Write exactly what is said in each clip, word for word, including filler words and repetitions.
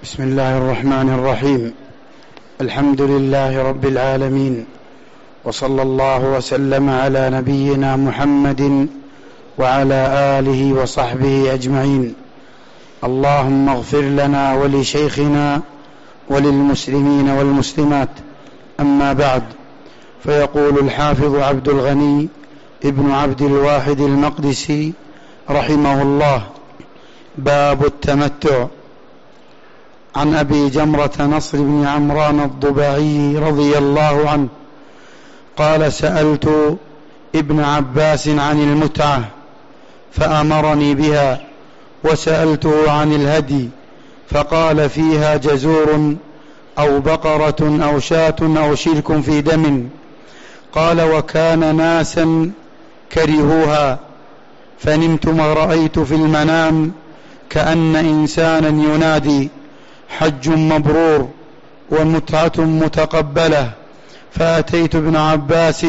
بسم الله الرحمن الرحيم. الحمد لله رب العالمين، وصلى الله وسلم على نبينا محمد وعلى آله وصحبه أجمعين. اللهم اغفر لنا ولشيخنا وللمسلمين والمسلمات. أما بعد، فيقول الحافظ عبد الغني ابن عبد الواحد المقدسي رحمه الله: باب التمتع. عن أبي جمرة نصر بن عمران الضباعي رضي الله عنه قال: سألت ابن عباس عن المتعة فأمرني بها، وسألته عن الهدي فقال: فيها جزور أو بقرة أو شاة أو شرك في دم. قال: وكان ناسا كرهوها، فنمت ما رأيت في المنام كأن إنسانا ينادي: حج مبرور ومتعة متقبلة. فأتيت ابن عباس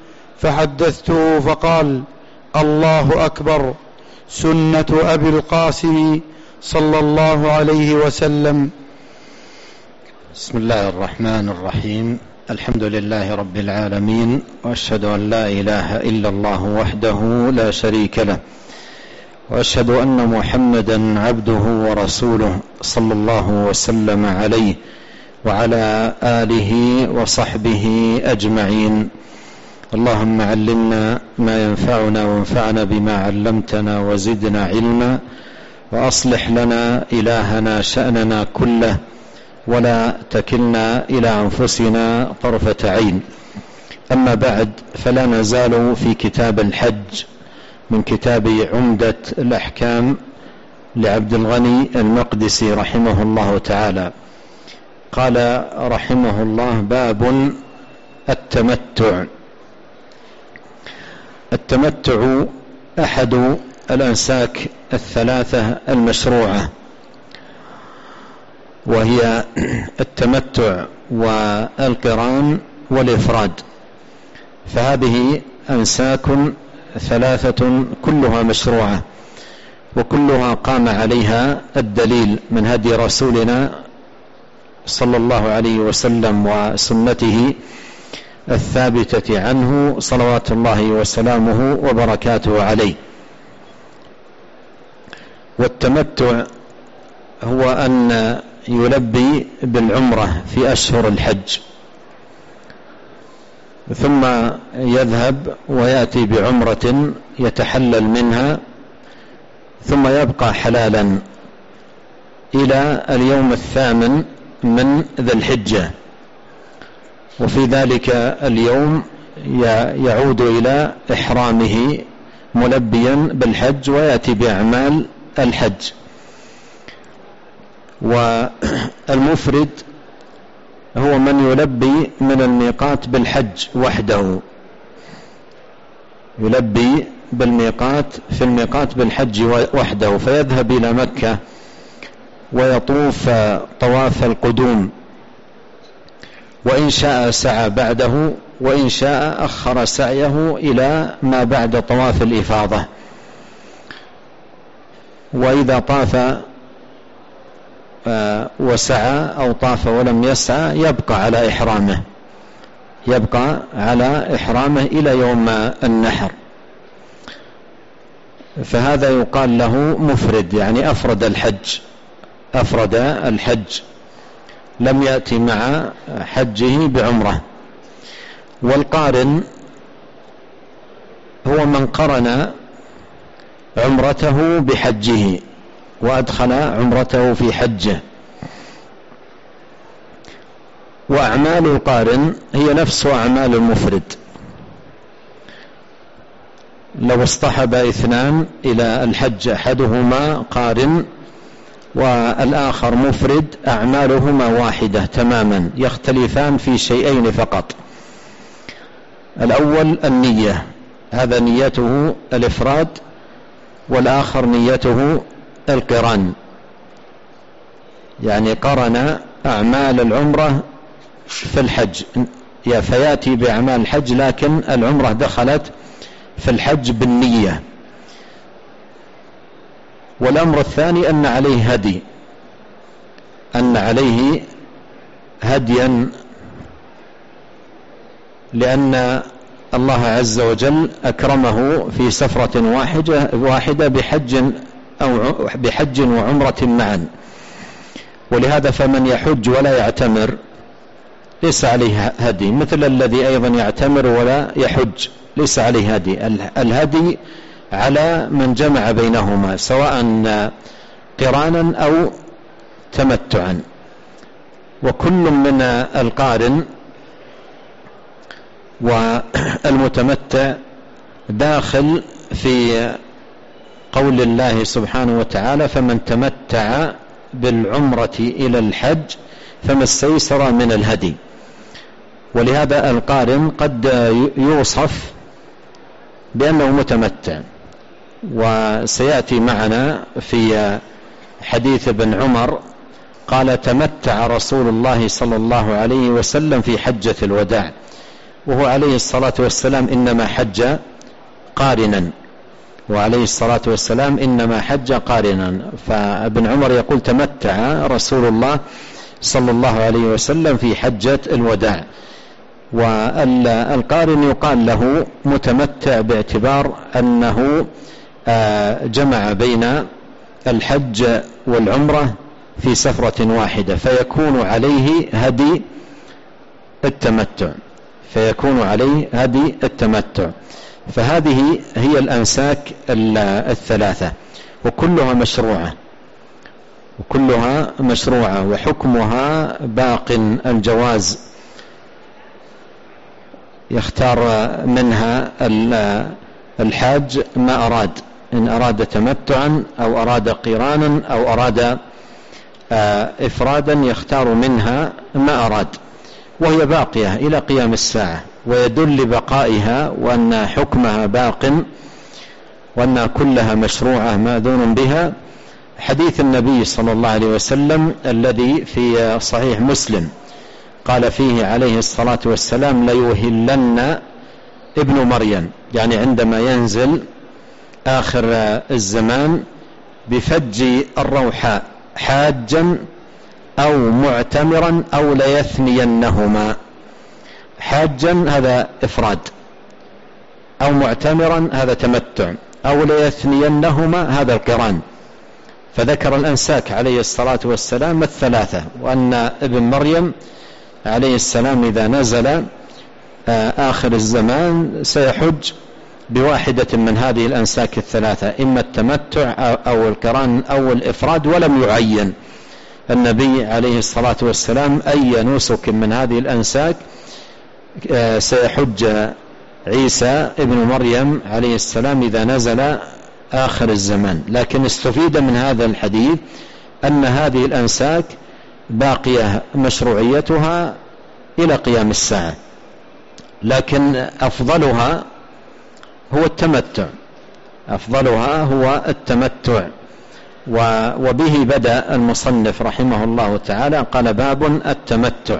فحدثته فقال: الله أكبر، سنة أبي القاسم صلى الله عليه وسلم. بسم الله الرحمن الرحيم. الحمد لله رب العالمين، وأشهد أن لا إله إلا الله وحده لا شريك له، وأشهد أن محمدا عبده ورسوله صلى الله وسلم عليه وعلى آله وصحبه أجمعين. اللهم علمنا ما ينفعنا وانفعنا بما علمتنا وزدنا علما، وأصلح لنا إلهنا شأننا كله، ولا تكلنا إلى أنفسنا طرفة عين. أما بعد، فلا نزال في كتاب الحج من كتاب عمدة الأحكام لعبد الغني المقدسي رحمه الله تعالى. قال رحمه الله: باب التمتع. التمتع أحد الأنساك الثلاثة المشروعة، وهي التمتع والقران والإفراد، فهذه أنساك ثلاثة كلها مشروعة، وكلها قام عليها الدليل من هدي رسولنا صلى الله عليه وسلم وسنته الثابتة عنه صلوات الله وسلامه وبركاته عليه. والتمتع هو أن يلبي بالعمرة في أشهر الحج، ثم يذهب ويأتي بعمرة يتحلل منها، ثم يبقى حلالا إلى اليوم الثامن من ذي الحجة، وفي ذلك اليوم يعود إلى إحرامه ملبيا بالحج ويأتي بأعمال الحج. والمفرد هو من يلبي من الميقات بالحج وحده، يلبي بالميقات في الميقات بالحج وحده، فيذهب إلى مكة ويطوف طواف القدوم، وإن شاء سعى بعده، وإن شاء أخر سعيه إلى ما بعد طواف الإفاضة. وإذا طاف وسعى أو طاف ولم يسعى يبقى على إحرامه، يبقى على إحرامه إلى يوم النحر، فهذا يقال له مفرد، يعني أفرد الحج، أفرد الحج، لم يأتي مع حجه بعمرة. والقارن هو من قرن عمرته بحجه وأدخل عمرته في حجه. وأعمال القارن هي نفس أعمال المفرد. لو اصطحب اثنان إلى الحج، أحدهما قارن والآخر مفرد، أعمالهما واحدة تماما، يختلفان في شيئين فقط. الأول النية، هذا نيته الإفراد، والآخر نيته القران، يعني قرن أعمال العمرة في الحج، فيأتي بأعمال الحج لكن العمرة دخلت في الحج بالنية. والأمر الثاني أن عليه هدي، أن عليه هديا، لأن الله عز وجل أكرمه في سفرة واحدة واحدة بحج أو بحج وعمرة معا، ولهذا فمن يحج ولا يعتمر ليس عليه هدي، مثل الذي أيضا يعتمر ولا يحج ليس عليه هدي. الهدي على من جمع بينهما سواء قرانا أو تمتعا. وكل من القارن والمتمتع داخل في قول الله سبحانه وتعالى: فمن تمتع بالعمرة إلى الحج فما استيسر من الهدي. ولهذا القارن قد يوصف بأنه متمتع، وسيأتي معنا في حديث ابن عمر قال: تمتع رسول الله صلى الله عليه وسلم في حجة الوداع، وهو عليه الصلاة والسلام إنما حج قارنا، وعليه الصلاة والسلام إنما حج قارنا. فابن عمر يقول: تمتع رسول الله صلى الله عليه وسلم في حجة الوداع. والقارن يقال له متمتع باعتبار أنه جمع بين الحج والعمرة في سفرة واحدة، فيكون عليه هدي التمتع فيكون عليه هدي التمتع. فهذه هي الأنساك الثلاثة، وكلها مشروعة وكلها مشروعة وحكمها باق الجواز، يختار منها الحاج ما أراد، إن أراد تمتعا أو أراد قرانا أو أراد إفرادا يختار منها ما أراد، وهي باقية إلى قيام الساعة. ويدل بقائها وأن حكمها باق وأن كلها مشروعة ماذون بها حديث النبي صلى الله عليه وسلم الذي في صحيح مسلم قال فيه عليه الصلاة والسلام: ليهلن ابن مريم، يعني عندما ينزل آخر الزمان، بفج الروحاء حاجا أو معتمرا أو ليثنينهما. حاجا هذا إفراد، أو معتمرا هذا تمتع، أو ليثنينهما هذا القران. فذكر الأنساك عليه الصلاة والسلام الثلاثة، وأن ابن مريم عليه السلام إذا نزل آخر الزمان سيحج بواحدة من هذه الأنساك الثلاثة، إما التمتع أو القران أو الإفراد، ولم يعين النبي عليه الصلاة والسلام أي نسك من هذه الأنساك سيحج عيسى ابن مريم عليه السلام إذا نزل آخر الزمان. لكن استفيد من هذا الحديث أن هذه الأنساك باقية مشروعيتها إلى قيام الساعة، لكن أفضلها هو التمتع أفضلها هو التمتع وبه بدأ المصنف رحمه الله تعالى، قال: باب التمتع.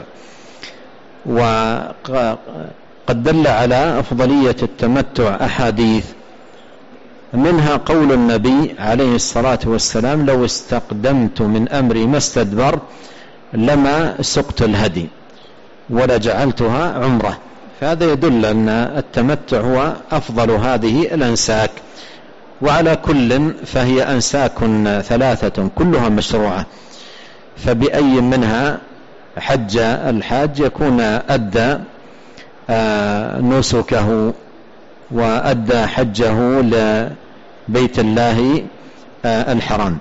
وقد دل على أفضلية التمتع أحاديث، منها قول النبي عليه الصلاة والسلام: لو استقدمت من أمري ما استدبر لما سقت الهدي ولجعلتها عمرة. فهذا يدل أن التمتع هو أفضل هذه الأنساك. وعلى كل فهي أنساك ثلاثة كلها مشروعة، فبأي منها حج الحاج يكون أدى نسكه وأدى حجه لبيت الله الحرام.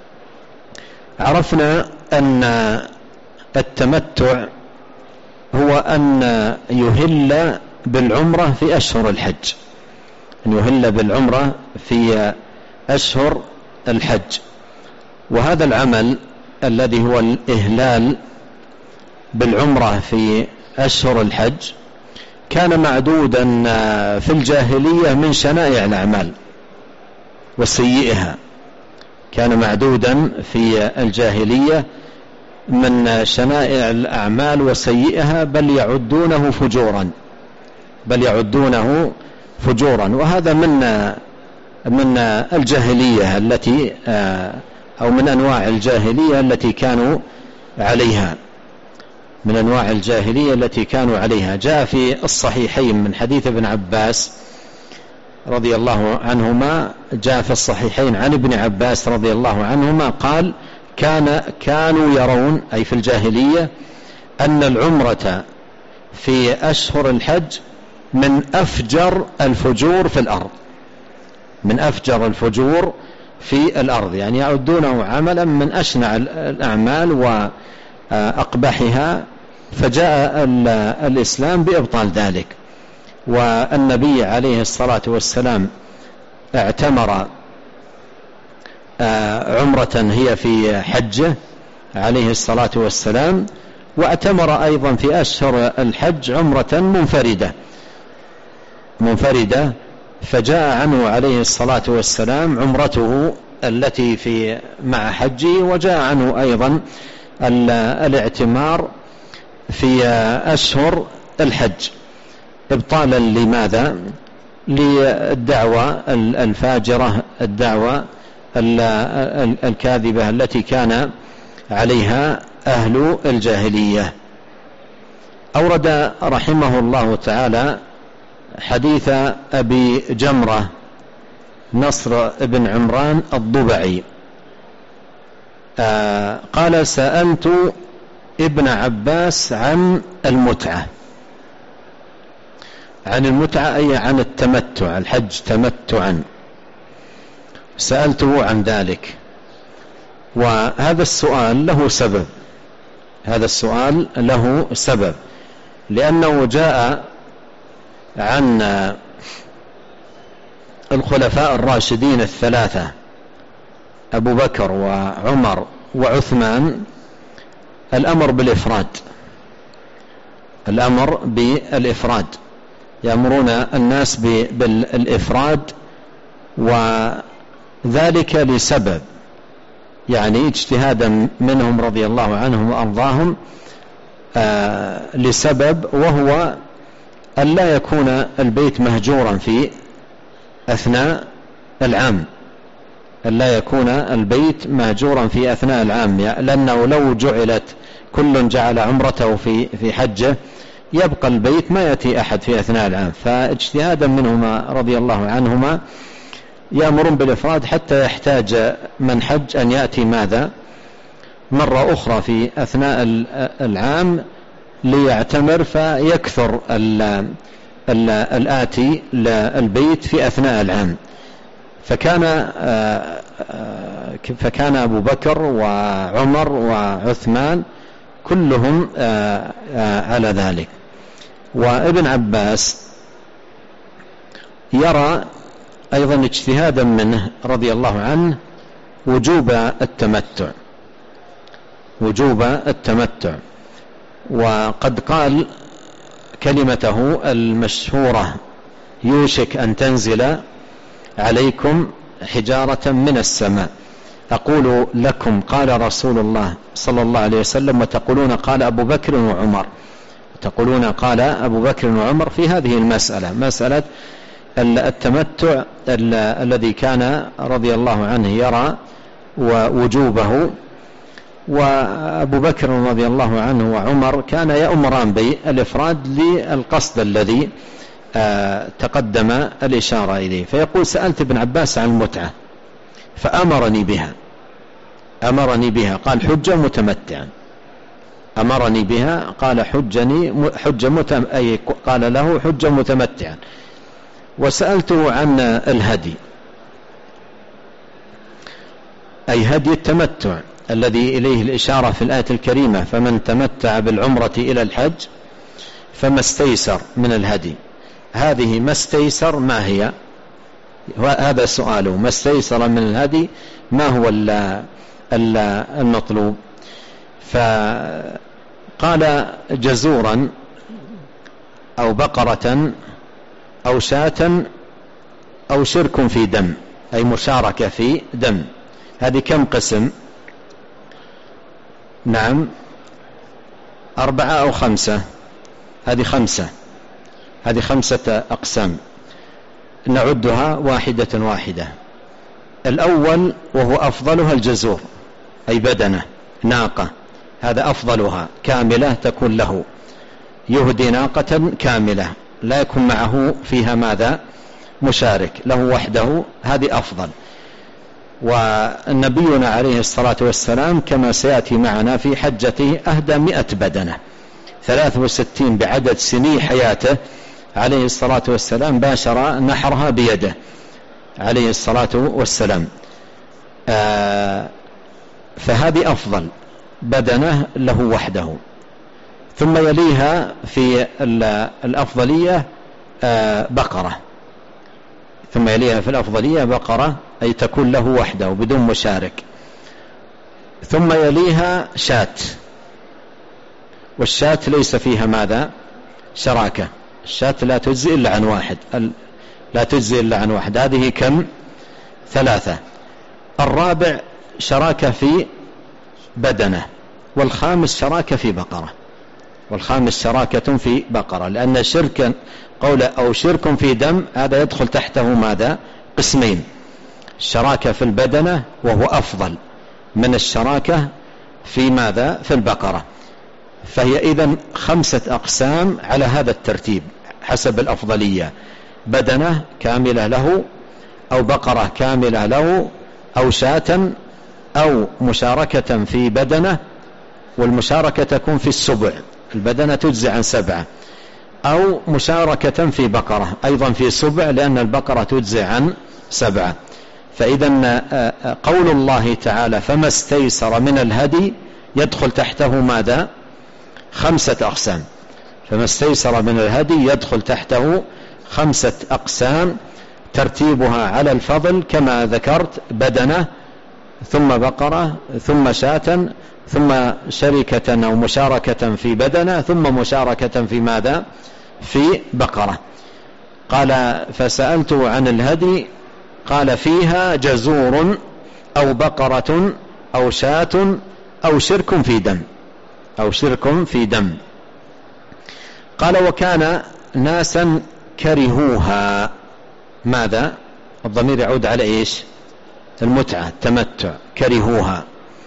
عرفنا أن التمتع هو أن يهل بالعمرة في أشهر الحج، أن يهل بالعمرة في أشهر الحج. وهذا العمل الذي هو الإهلال بالعمرة في أشهر الحج كان معدودا في الجاهلية من شنائع الأعمال وسيئها، كان معدودا في الجاهلية من شنائع الأعمال وسيئها، بل يعدونه فجورا بل يعدونه فجورا وهذا من من الجاهلية التي أو من أنواع الجاهلية التي كانوا عليها، من أنواع الجاهلية التي كانوا عليها. جاء في الصحيحين من حديث ابن عباس رضي الله عنهما، جاء في الصحيحين عن ابن عباس رضي الله عنهما قال: كان كانوا يرون، أي في الجاهلية، أن العمرة في أشهر الحج من أفجر الفجور في الأرض، من أفجر الفجور في الأرض، يعني يعدونه عملا من أشنع الأعمال وأقبحها، فجاء الإسلام بإبطال ذلك. والنبي عليه الصلاة والسلام اعتمر عمرة هي في حجه عليه الصلاة والسلام، واعتمر أيضا في أشهر الحج عمرة منفردة منفردة فجاء عنه عليه الصلاة والسلام عمرته التي في مع حجه، وجاء عنه أيضا الاعتمار في أشهر الحج إبطالا. لماذا؟ للدعوة الفاجرة، الدعوة الكاذبة التي كان عليها أهل الجاهلية. أورد رحمه الله تعالى حديث أبي جمرة نصر بن عمران الضبعي آه قال: سألت ابن عباس عن المتعة، عن المتعة أي عن التمتع، الحج تمتعا، سألته عن ذلك. وهذا السؤال له سبب، هذا السؤال له سبب، لأنه جاء عن الخلفاء الراشدين الثلاثة أبو بكر وعمر وعثمان الأمر بالإفراد، الأمر بالإفراد، يأمرون الناس بالإفراد، وذلك لسبب، يعني اجتهادا منهم رضي الله عنهم وأرضاهم آه لسبب، وهو أن لا يكون البيت مهجورا في أثناء العام، أن لا يكون البيت مهجورا في أثناء العام، لأنه لو جعلت كل جعل عمرته في في حجه يبقى البيت ما يأتي أحد في أثناء العام. فاجتهادا منهما رضي الله عنهما يأمرون بالإفراد، حتى يحتاج من حج أن يأتي ماذا مرة أخرى في أثناء العام ليعتمر، فيكثر ال ال الآتي للبيت في أثناء العام. فكان فكان أبو بكر وعمر وعثمان كلهم على ذلك. وابن عباس يرى أيضا اجتهادا منه رضي الله عنه وجوب التمتع، وجوب التمتع، وقد قال كلمته المشهورة: يوشك أن تنزل عليكم حجارة من السماء، أقول لكم قال رسول الله صلى الله عليه وسلم، وتقولون قال أبو بكر وعمر، تقولون قال أبو بكر وعمر في هذه المسألة، مسألة التمتع الذي كان رضي الله عنه يرى ووجوبه، وأبو بكر رضي الله عنه وعمر كان يأمران بالإفراد للقصد الذي تقدم الإشارة إليه. فيقول: سألت ابن عباس عن المتعة فأمرني بها، أمرني بها، قال: حجة متمتعا، أمرني بها، قال: حجني حجة متم أي قال له حجة متمتعا. وسألته عن الهدي، أي هدي التمتع الذي إليه الإشارة في الآية الكريمة: فمن تمتع بالعمرة إلى الحج فما استيسر من الهدي. هذه ما استيسر ما هي؟ هذا سؤاله، ما استيسر من الهدي ما هو المطلوب؟ فقال: جزورا أو بقرة أو شاة أو شرك في دم، أي مشاركة في دم. هذه كم قسم؟ نعم، أربعة أو خمسة؟ هذه خمسة، هذه خمسة أقسام، نعدها واحدة واحدة. الأول وهو أفضلها الجزور، أي بدنة ناقة، هذا أفضلها، كاملة تكون له، يهدي ناقة كاملة لا يكون معه فيها ماذا؟ مشارك، له وحده، هذه أفضل. ونبينا عليه الصلاة والسلام كما سيأتي معنا في حجته أهدى مئة بدنة، ثلاث وستين بعدد سني حياته عليه الصلاة والسلام، باشر نحرها بيده عليه الصلاة والسلام. آه فهذه أفضل بدنة له وحده. ثم يليها في الأفضلية آه بقرة، ثم يليها في الأفضلية بقرة، أي تكون له وحده بدون مشارك. ثم يليها شاة، والشاة ليس فيها ماذا؟ شراكة، الشاة لا تجزي إلا عن واحد، لا تجزي إلا عن واحد. هذه كم؟ ثلاثة. الرابع شراكة في بدنة، والخامس شراكة في بقرة، والخامس شراكة في بقرة، لأن شركا قول أو شرك في دم هذا يدخل تحته ماذا؟ قسمين، الشراكة في البدنة وهو أفضل من الشراكة في ماذا؟ في البقرة. فهي إذن خمسة أقسام على هذا الترتيب حسب الأفضلية: بدنة كاملة له، أو بقرة كاملة له، أو شاة، أو مشاركة في بدنة، والمشاركة تكون في السبع، البدنة تجزي عن سبعة، أو مشاركة في بقرة أيضا في سبع، لأن البقرة تجزي عن سبعة. فإذن قول الله تعالى فما استيسر من الهدي يدخل تحته ماذا؟ خمسة أقسام. فما استيسر من الهدي يدخل تحته خمسة أقسام، ترتيبها على الفضل كما ذكرت: بدنة، ثم بقرة، ثم شاة، ثم شركة أو مشاركة في بدنة، ثم مشاركة في ماذا؟ في بقرة. قال فسألته عن الهدي قال فيها جزور أو بقرة أو شاة أو شرك في دم، أو شرك في دم. قال وكان ناسا كرهوها. ماذا؟ الضمير يعود على إيش؟ المتعة، التمتع. كرهوها،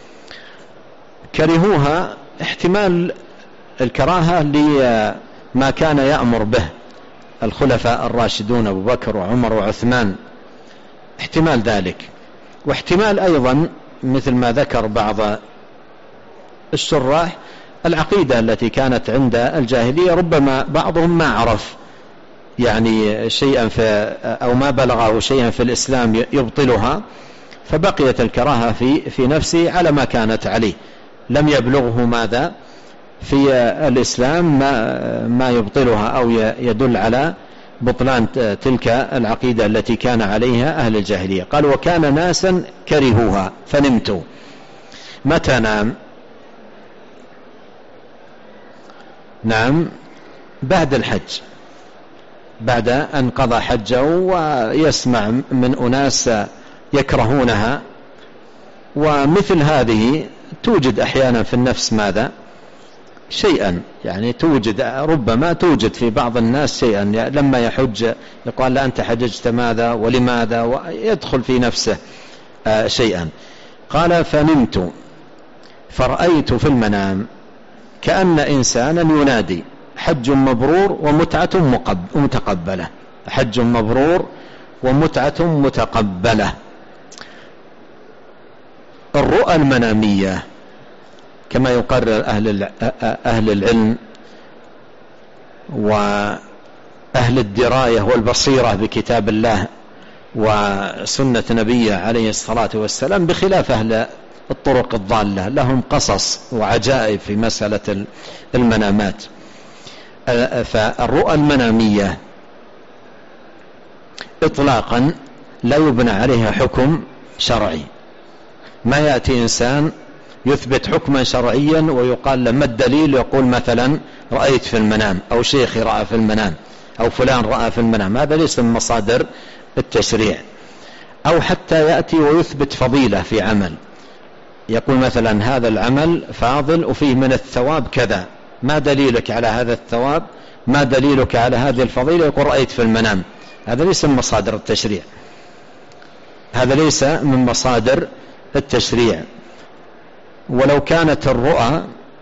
كرهوها احتمال الكراهة لما كان يأمر به الخلفاء الراشدون أبو بكر وعمر وعثمان، احتمال ذلك. واحتمال أيضا مثل ما ذكر بعض الشراح العقيدة التي كانت عند الجاهلية، ربما بعضهم ما عرف يعني شيئا في أو ما بلغه شيئا في الإسلام يبطلها، فبقيت الكراهة في في نفسه على ما كانت عليه، لم يبلغه ماذا في الإسلام ما, ما يبطلها أو يدل على بطلان تلك العقيدة التي كان عليها أهل الجاهلية. قال وكان ناسا كرهوها فنمت. متى نام؟ نعم بعد الحج، بعد أن قضى حجه ويسمع من أناس يكرهونها. ومثل هذه توجد أحيانا في النفس ماذا؟ شيئا، يعني توجد ربما توجد في بعض الناس شيئا، لما يحج يقول لا أنت حججت ماذا ولماذا، ويدخل في نفسه شيئا. قال فنمت فرأيت في المنام كأن إنسانا ينادي حج مبرور ومتعة متقبلة، حج مبرور ومتعة متقبلة. الرؤى المنامية كما يقرر أهل أهل العلم وأهل الدراية والبصيرة بكتاب الله وسنة نبيه عليه الصلاة والسلام، بخلاف أهل الطرق الضالة، لهم قصص وعجائب في مسألة المنامات. فالرؤى المنامية إطلاقا لا يبنى عليها حكم شرعي، ما يأتي إنسان يثبت حكما شرعيا ويقال له ما الدليل، يقول مثلا رأيت في المنام، أو شيخي رأى في المنام، أو فلان رأى في المنام، هذا ليس من مصادر التشريع. أو حتى يأتي ويثبت فضيلة في عمل، يقول مثلا هذا العمل فاضل وفيه من الثواب كذا، ما دليلك على هذا الثواب، ما دليلك على هذه الفضيلة، يقول رأيت في المنام. هذا ليس من مصادر التشريع، هذا ليس من مصادر التشريع. ولو كانت الرؤى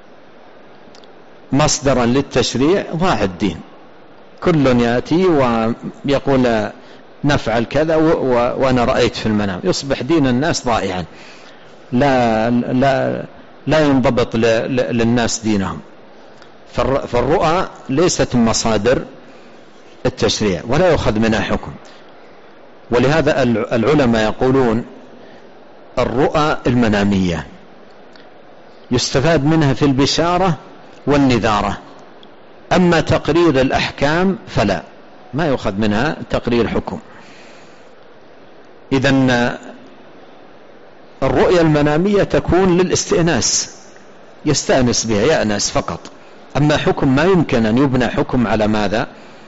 مصدرا للتشريع ضاع الدين. كل يأتي ويقول نفعل كذا وأنا رأيت في المنام، يصبح دين الناس ضائعا، لا, لا, لا ينضبط للناس دينهم. فالرؤى ليست مصادر التشريع ولا يؤخذ منها حكم. ولهذا العلماء يقولون الرؤى المنامية يستفاد منها في البشارة والنذارة، أما تقرير الأحكام فلا، ما يؤخذ منها تقرير حكم. إذن الرؤيا المنامية تكون للاستئناس، يستأنس بها، يأنس فقط. أما حكم ما يمكن أن يبنى حكم على ماذا؟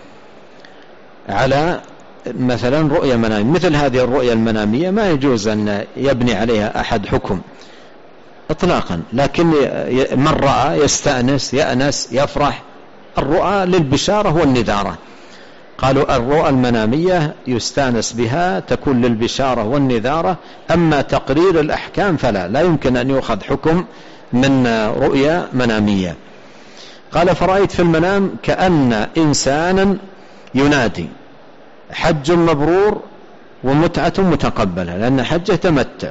على مثلا رؤيا منامية. مثل هذه الرؤيا المنامية ما يجوز أن يبني عليها أحد حكم إطلاقا، لكن من رأى يستأنس، يأنس، يفرح. الرؤى للبشارة والنذارة. قالوا الرؤى المنامية يستأنس بها، تكون للبشارة والنذارة، أما تقرير الأحكام فلا، لا يمكن أن يؤخذ حكم من رؤيا منامية. قال فرأيت في المنام كأن إنسانا ينادي حج مبرور ومتعة متقبلة، لأن حجه تمتع،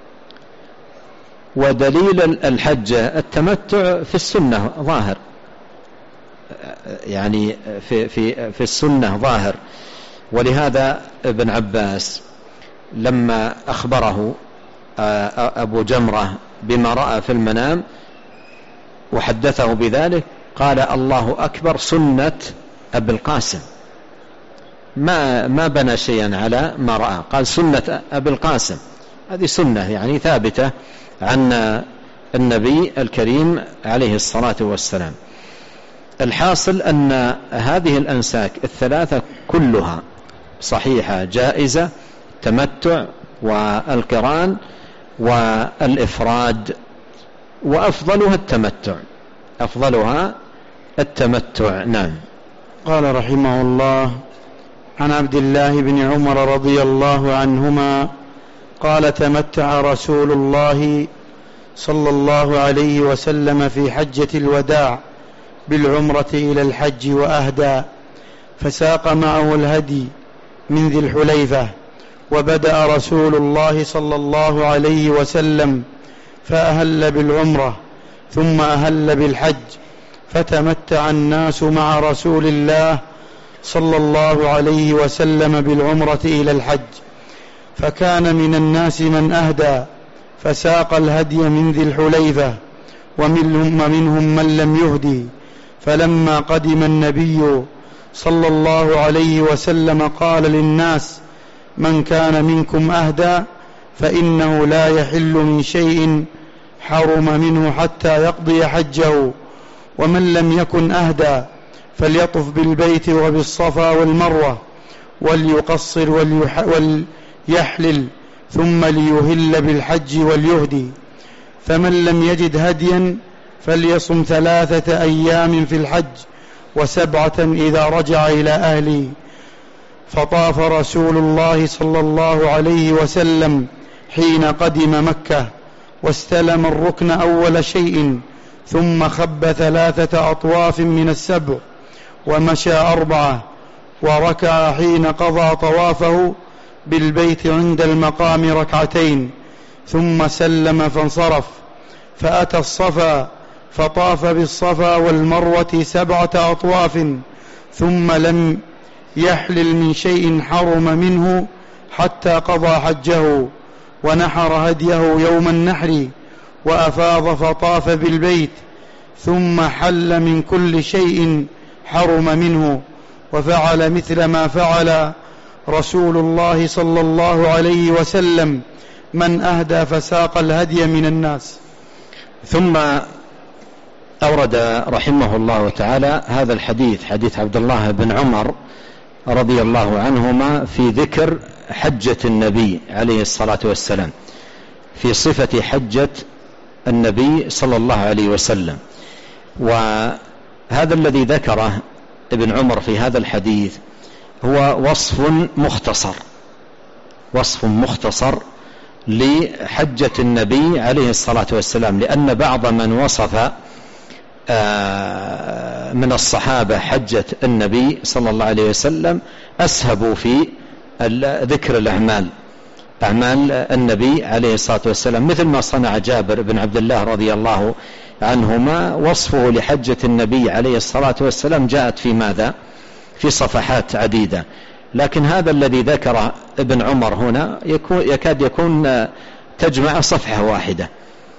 ودليل الحج التمتع في السنة ظاهر، يعني في, في, في السنة ظاهر. ولهذا ابن عباس لما أخبره أبو جمرة بما رأى في المنام وحدثه بذلك قال الله أكبر سنة أبي القاسم، ما ما بنى شيئا على ما رأى، قال سنة أبي القاسم، هذه سنة يعني ثابتة عن النبي الكريم عليه الصلاة والسلام. الحاصل أن هذه الأنساك الثلاثة كلها صحيحة جائزة، التمتع والقران والإفراد، وأفضلها التمتع، أفضلها التمتع. نعم. قال رحمه الله: عن عبد الله بن عمر رضي الله عنهما قال: تمتع رسول الله صلى الله عليه وسلم في حجة الوداع بالعمرة إلى الحج وأهدى، فساق معه الهدي من ذي الحليفة، وبدأ رسول الله صلى الله عليه وسلم فأهل بالعمرة ثم أهل بالحج، فتمتع الناس مع رسول الله صلى الله عليه وسلم بالعمرة إلى الحج، فكان من الناس من أهدى فساق الهدي من ذي الحليفة، ومنهم, ومنهم من لم يهدي. فلما قدم النبي صلى الله عليه وسلم قال للناس: من كان منكم أهدى فإنه لا يحل من شيء حرم منه حتى يقضي حجه، ومن لم يكن أهدى فليطف بالبيت وبالصفا والمروة وليقصر وليحلل ثم ليهل بالحج وليهدي. فمن لم يجد هديا فليصم ثلاثة أيام في الحج وسبعة إذا رجع إلى أهله. فطاف رسول الله صلى الله عليه وسلم حين قدم مكة، واستلم الركن أول شيء، ثم خب ثلاثة أطواف من السبع، ومشى أربعة، وركع حين قضى طوافه بالبيت عند المقام ركعتين، ثم سلم فانصرف، فأتى الصفا فطاف بالصفا والمروة سبعة أطواف، ثم لم يحلل من شيء حرم منه حتى قضى حجه، ونحر هديه يوم النحر، وأفاض فطاف بالبيت، ثم حل من كل شيء حرم منه، وفعل مثل ما فعل رسول الله صلى الله عليه وسلم من أهدى فساق الهدي من الناس. ثم أورد رحمه الله تعالى هذا الحديث، حديث عبد الله بن عمر رضي الله عنهما، في ذكر حجة النبي عليه الصلاة والسلام، في صفة حجة النبي صلى الله عليه وسلم. وهذا الذي ذكره ابن عمر في هذا الحديث هو وصف مختصر، وصف مختصر لحجة النبي عليه الصلاة والسلام، لأن بعض من وصف من الصحابة حجة النبي صلى الله عليه وسلم أسهبوا في ذكر الأعمال، أعمال النبي عليه الصلاة والسلام، مثل ما صنع جابر بن عبد الله رضي الله عنهما. وصفه لحجة النبي عليه الصلاة والسلام جاءت في ماذا؟ في صفحات عديدة، لكن هذا الذي ذكر ابن عمر هنا يكون يكاد يكون تجمع صفحة واحدة،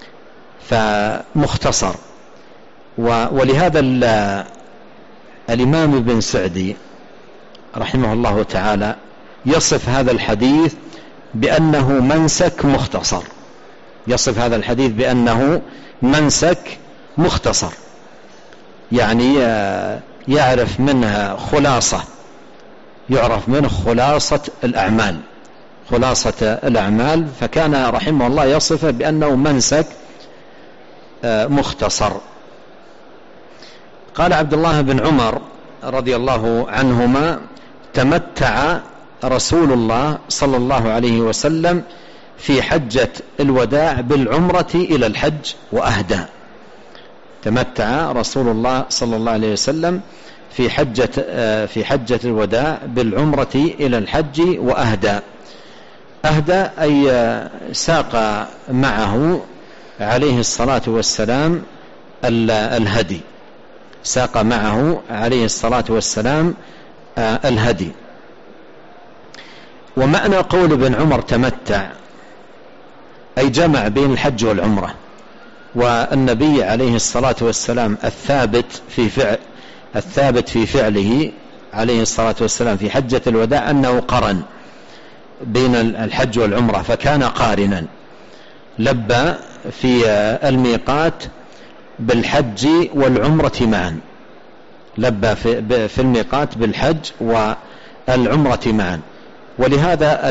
فمختصر. ولهذا الإمام ابن سعدي رحمه الله تعالى يصف هذا الحديث بأنه منسك مختصر، يصف هذا الحديث بأنه منسك مختصر، يعني يعرف منها خلاصة، يعرف منه خلاصة الأعمال، خلاصة الأعمال. فكان رحمه الله يصفه بأنه منسك مختصر. قال عبد الله بن عمر رضي الله عنهما: تمتع رسول الله صلى الله عليه وسلم في حجة الوداع بالعمرة إلى الحج وأهدى. تمتع رسول الله صلى الله عليه وسلم في حجة في حجة الوداع بالعمرة إلى الحج وأهدى. أهدى أي ساق معه عليه الصلاة والسلام الهدي، ساق معه عليه الصلاة والسلام الهدي. ومعنى قول ابن عمر تمتع أي جمع بين الحج والعمرة. والنبي عليه الصلاة والسلام الثابت في فعل الثابت في فعله عليه الصلاة والسلام في حجة الوداع أنه قرن بين الحج والعمرة، فكان قارنا، لبى في الميقات بالحج والعمرة معا، لبى في الميقات بالحج والعمرة معا. ولهذا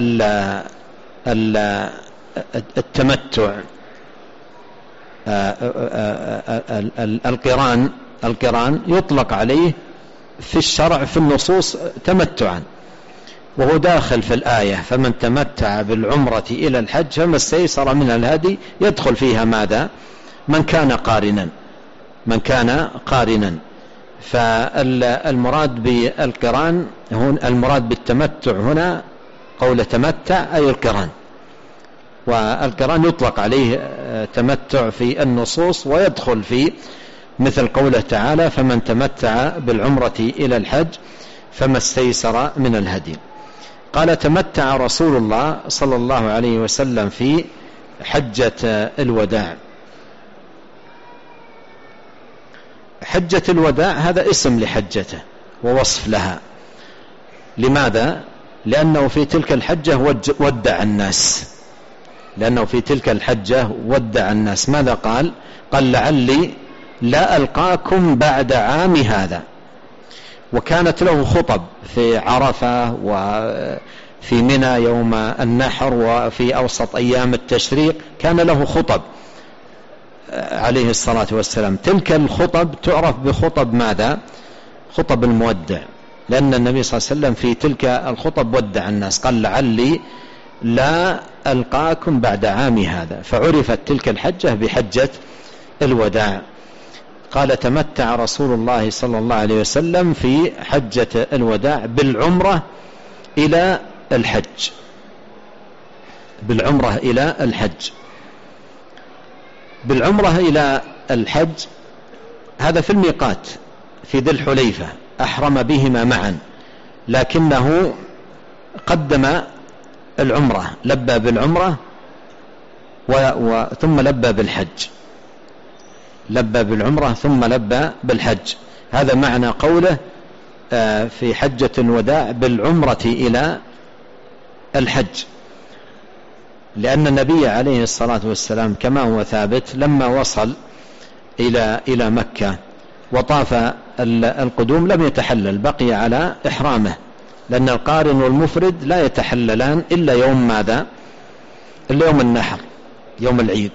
التمتع القران القران يطلق عليه في الشرع في النصوص تمتعا، وهو داخل في الآية: فمن تمتع بالعمرة إلى الحج فما استيسر من الهدي. يدخل فيها ماذا؟ من كان قارنا، من كان قارنا. فالمراد بالقران هنا، المراد بالتمتع هنا قول تمتع أي القران، والقران يطلق عليه تمتع في النصوص، ويدخل في مثل قوله تعالى: فمن تمتع بالعمرة إلى الحج فما استيسر من الهدي. قال: تمتع رسول الله صلى الله عليه وسلم في حجة الوداع. حجة الوداع هذا اسم لحجته ووصف لها. لماذا؟ لأنه في تلك الحجة ودع الناس، لأنه في تلك الحجة ودع الناس. ماذا قال؟ قال: لعلي لا ألقاكم بعد عام هذا. وكانت له خطب في عرفة وفي منى يوم النحر وفي أوسط أيام التشريق، كان له خطب عليه الصلاة والسلام. تلك الخطب تعرف بخطب ماذا؟ خطب المودع، لأن النبي صلى الله عليه وسلم في تلك الخطب ودع الناس، قال: لعلي لا ألقاكم بعد عام هذا. فعرفت تلك الحجة بحجة الوداع. قال: تمتع رسول الله صلى الله عليه وسلم في حجة الوداع بالعمرة إلى الحج، بالعمرة إلى الحج. بالعمرة إلى الحج هذا في الميقات في ذي الحليفة، أحرم بهما معا، لكنه قدم العمرة، لبى بالعمرة ثم لبى بالحج، لبى بالعمرة ثم لبى بالحج. هذا معنى قوله في حجة الوداع بالعمرة إلى الحج، لأن النبي عليه الصلاة والسلام كما هو ثابت لما وصل إلى إلى مكة وطاف القدوم لم يتحلل، بقي على إحرامه، لأن القارن والمفرد لا يتحللان إلا يوم ماذا؟ إلا يوم النحر، يوم العيد،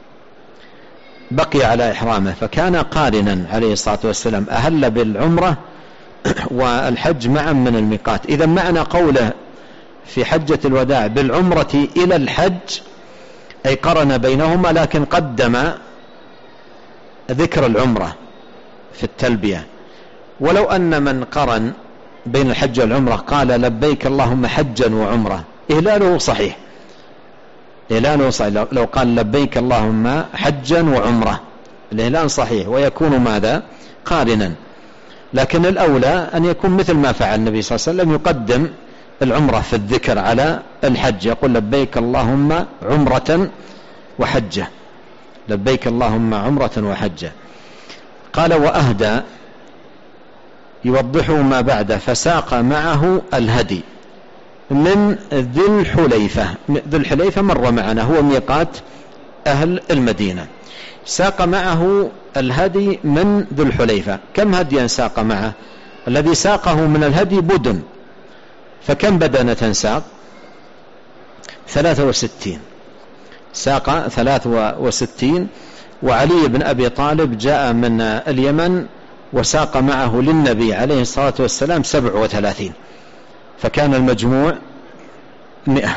بقي على إحرامه، فكان قارنا عليه الصلاة والسلام، أهل بالعمرة والحج معا من الميقات. إذا معنى قوله في حجة الوداع بالعمرة إلى الحج أي قرن بينهما، لكن قدم ذكر العمرة في التلبية. ولو أن من قرن بين الحج والعمرة قال لبيك اللهم حجا وعمرة إهلاله صحيح، إهلاله صحيح. لو قال لبيك اللهم حجا وعمرة الإهلال صحيح ويكون ماذا؟ قارنا. لكن الأولى أن يكون مثل ما فعل النبي صلى الله عليه وسلم، يقدم العمرة في الذكر على الحج، يقول لبيك اللهم عمرة وحجة، لبيك اللهم عمرة وحجة. قال وأهدى يوضحه ما بعده، فساق معه الهدي من ذي الحليفة. ذي الحليفة مر معنا، هو ميقات أهل المدينة. ساق معه الهدي من ذي الحليفة. كم هديا ساق معه؟ الذي ساقه من الهدي بدن، فكم بدنة ساق؟ ثلاثة وستين، ساق ثلاثة وستين. وعلي بن أبي طالب جاء من اليمن وساق معه للنبي عليه الصلاة والسلام سبع وثلاثين، فكان المجموع مئة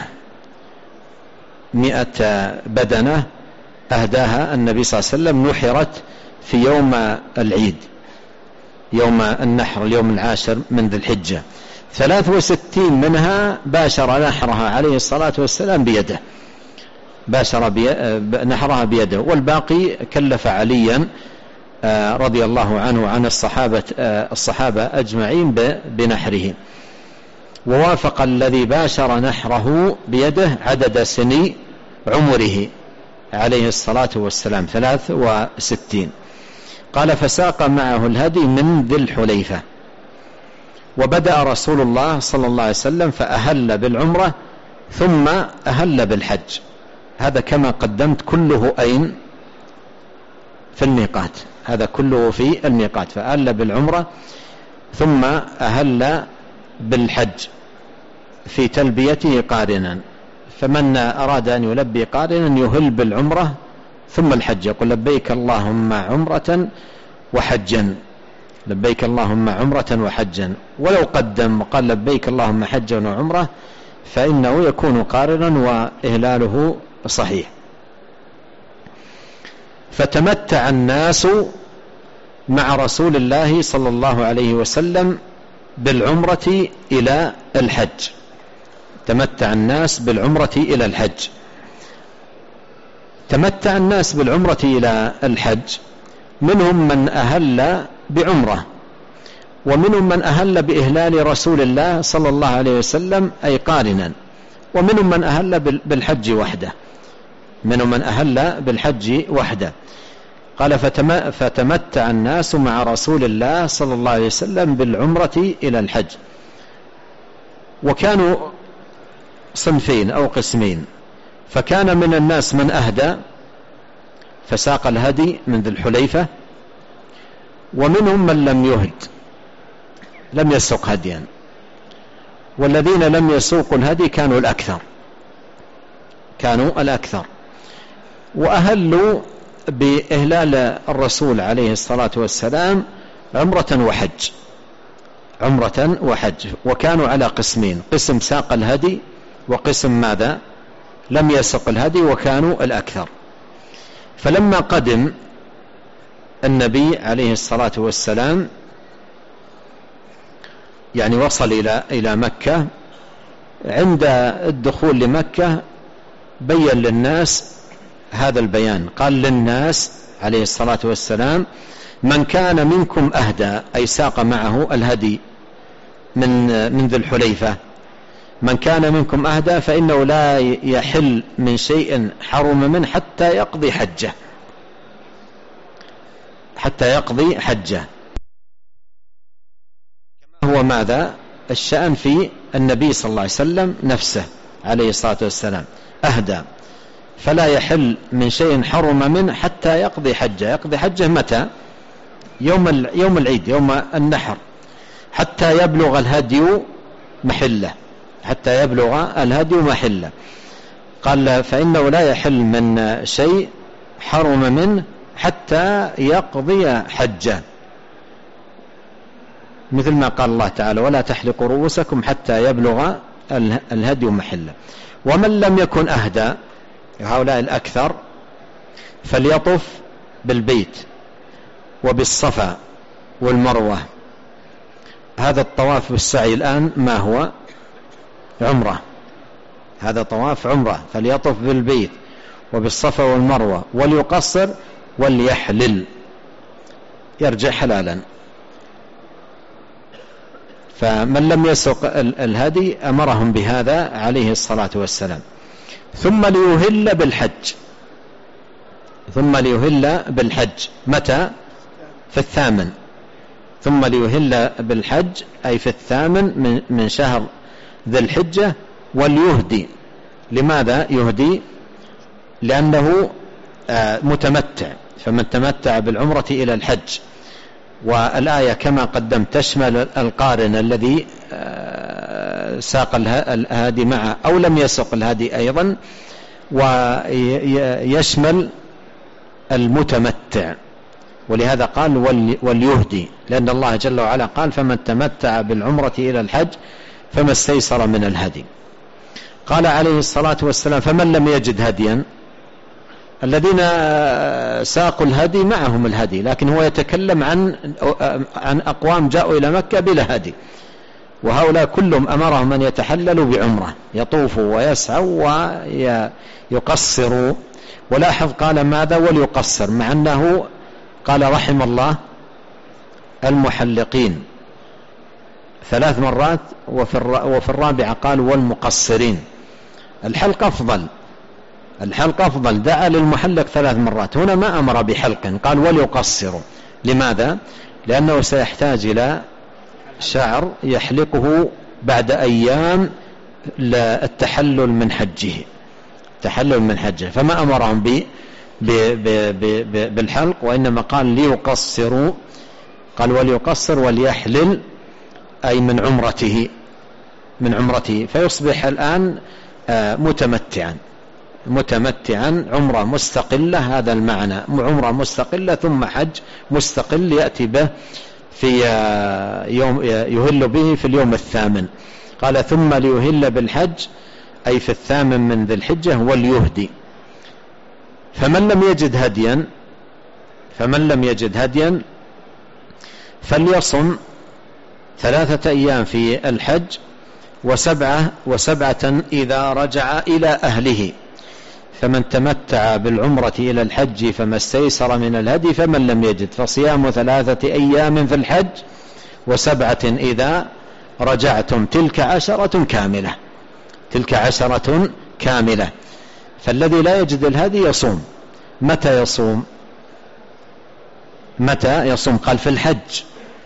مئة بدنة أهداها النبي صلى الله عليه وسلم، نحرت في يوم العيد، يوم النحر، اليوم العاشر من ذي الحجة. ثلاث وستين منها باشر نحرها عليه الصلاة والسلام بيده، باشر بي... نحرها بيده، والباقي كلف عليا رضي الله عنه وعن الصحابة الصحابة أجمعين بنحره. ووافق الذي باشر نحره بيده عدد سني عمره عليه الصلاة والسلام ثلاث وستين. قال فساق معه الهدي من ذي الحليفة. وبدأ رسول الله صلى الله عليه وسلم فأهل بالعمرة ثم أهل بالحج. هذا كما قدمت كله أين؟ في الميقات، هذا كله في الميقات. فأهل بالعمرة ثم أهل بالحج في تلبيته قارنا. فمن أراد أن يلبي قارنا يهل بالعمرة ثم الحج، يقول لبيك اللهم عمرة وحجا، لبيك اللهم عمرة وحجا. ولو قدم وقال لبيك اللهم حجا وعمرة فإنه يكون قارنا وإهلاله صحيح. فتمتع الناس مع رسول الله صلى الله عليه وسلم بالعمرة إلى الحج، تمتع الناس بالعمرة إلى الحج. تمتع الناس بالعمرة إلى الحج، منهم من أهل بعمرة، ومنهم من أهل بإهلال رسول الله صلى الله عليه وسلم أي قارنا، ومنهم من أهل بالحج وحده، منهم من أهل بالحج وحده. قال فتمتع الناس مع رسول الله صلى الله عليه وسلم بالعمرة إلى الحج. وكانوا صنفين أو قسمين، فكان من الناس من أهدى فساق الهدي من ذي الحليفة، ومنهم من لم يهد، لم يسوق هديا. والذين لم يسوقوا الهدي كانوا الأكثر، كانوا الأكثر. وأهلوا بإهلال الرسول عليه الصلاة والسلام عمرة وحج، عمرة وحج. وكانوا على قسمين، قسم ساق الهدي وقسم ماذا؟ لم يسق الهدي، وكانوا الأكثر. فلما قدم النبي عليه الصلاة والسلام، يعني وصل إلى إلى مكة، عند الدخول لمكة بين للناس هذا البيان، قال للناس عليه الصلاة والسلام من كان منكم أهدى، أي ساق معه الهدي من من ذي الحليفة، من كان منكم أهدى فإنه لا يحل من شيء حرم منه حتى يقضي حجه، حتى يقضي حجه. كما هو ماذا الشأن في النبي صلى الله عليه وسلم نفسه عليه الصلاة والسلام، أهدى، فلا يحل من شيء حرم منه حتى يقضي حجه. يقضي حجه متى؟ يوم يوم العيد، يوم النحر، حتى يبلغ الهدي محله، حتى يبلغ الهدي محله. قال فإنه لا يحل من شيء حرم منه حتى يقضي حجه، مثل ما قال الله تعالى ولا تحلقوا رؤوسكم حتى يبلغ الهدي محله. ومن لم يكن أهدى، هؤلاء الأكثر، فليطف بالبيت وبالصفا والمروة. هذا الطواف بالسعي الآن ما هو؟ عمرة. هذا طواف عمرة، فليطف بالبيت وبالصفا والمروة وليقصر وليحلل، يرجع حلالا. فمن لم يسق الهدي أمرهم بهذا عليه الصلاة والسلام. ثم ليهل بالحج، ثم ليهل بالحج متى؟ في الثامن. ثم ليهل بالحج أي في الثامن من شهر ذي الحجة. وليهدي. لماذا يهدي؟ لأنه متمتع، فمن تمتع بالعمرة إلى الحج. والآية كما قدم تشمل القارن الذي ساق الهادي معه أو لم يسق الهادي أيضا، ويشمل المتمتع. ولهذا قال وليهدي، لأن الله جل وعلا قال فمن تمتع بالعمرة إلى الحج فما استيسر من الهدي. قال عليه الصلاة والسلام فمن لم يجد هديا، الذين ساقوا الهدي معهم الهدي، لكن هو يتكلم عن عن أقوام جاءوا إلى مكة بلا هدي، وهؤلاء كلهم أمرهم أن يتحللوا بعمرة، يطوفوا ويسعوا ويقصروا. ولاحظ قال ماذا؟ وليقصر، مع أنه قال رحم الله المحلقين ثلاث مرات، وفي الرابعة قال والمقصرين. الحلق أفضل، الحلق أفضل، دعا للمحلق ثلاث مرات. هنا ما أمر بحلق، قال وليقصروا. لماذا؟ لأنه سيحتاج إلى شعر يحلقه بعد أيام للتحلل من حجه، تحلل من حجه، فما أمرهم ب بالحلق، وإنما قال ليقصروا. قال وليقصر وليحلل أي من عمرته، من عمرته، فيصبح الآن متمتعا، متمتعا عمرة مستقلة. هذا المعنى، عمرة مستقلة ثم حج مستقل يأتي به في يوم يهل به في اليوم الثامن. قال ثم ليهل بالحج أي في الثامن من ذي الحجة وليهدي. فمن لم يجد هديا، فمن لم يجد هديا فليصم ثلاثة أيام في الحج وسبعة وسبعة إذا رجع إلى أهله. فمن تمتع بالعمرة إلى الحج فما استيسر من الهدي، فمن لم يجد فصيام ثلاثة أيام في الحج وسبعة إذا رجعتم، تلك عشرة كاملة، تلك عشرة كاملة. فالذي لا يجد الهدي يصوم. متى يصوم؟ متى يصوم؟ قال في الحج.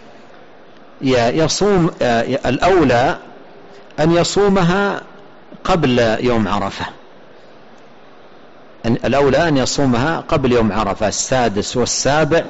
يصوم الأولى أن يصومها قبل يوم عرفة، الأولى أن يصومها قبل يوم عرفة، السادس والسابع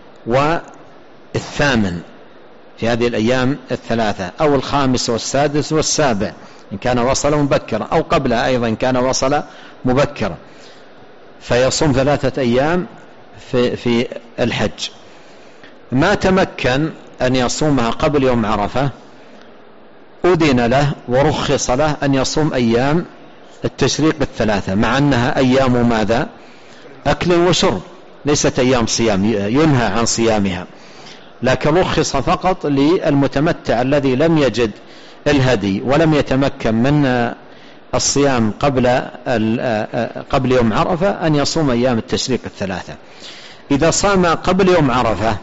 والثامن في هذه الأيام الثلاثة، أو الخامس والسادس والسابع إن كان وصل مبكرا، أو قبلها أيضا إن كان وصل مبكرا. فيصوم ثلاثة أيام في, في الحج. ما تمكن أن يصومها قبل يوم عرفة أذن له ورخص له أن يصوم أيام التشريق الثلاثة، مع أنها أيام ماذا؟ أكل وشرب، ليست أيام صيام، ينهى عن صيامها، لكن رخص فقط للمتمتع الذي لم يجد الهدي ولم يتمكن من الصيام قبل قبل يوم عرفة أن يصوم أيام التشريق الثلاثة. إذا صام قبل يوم عرفة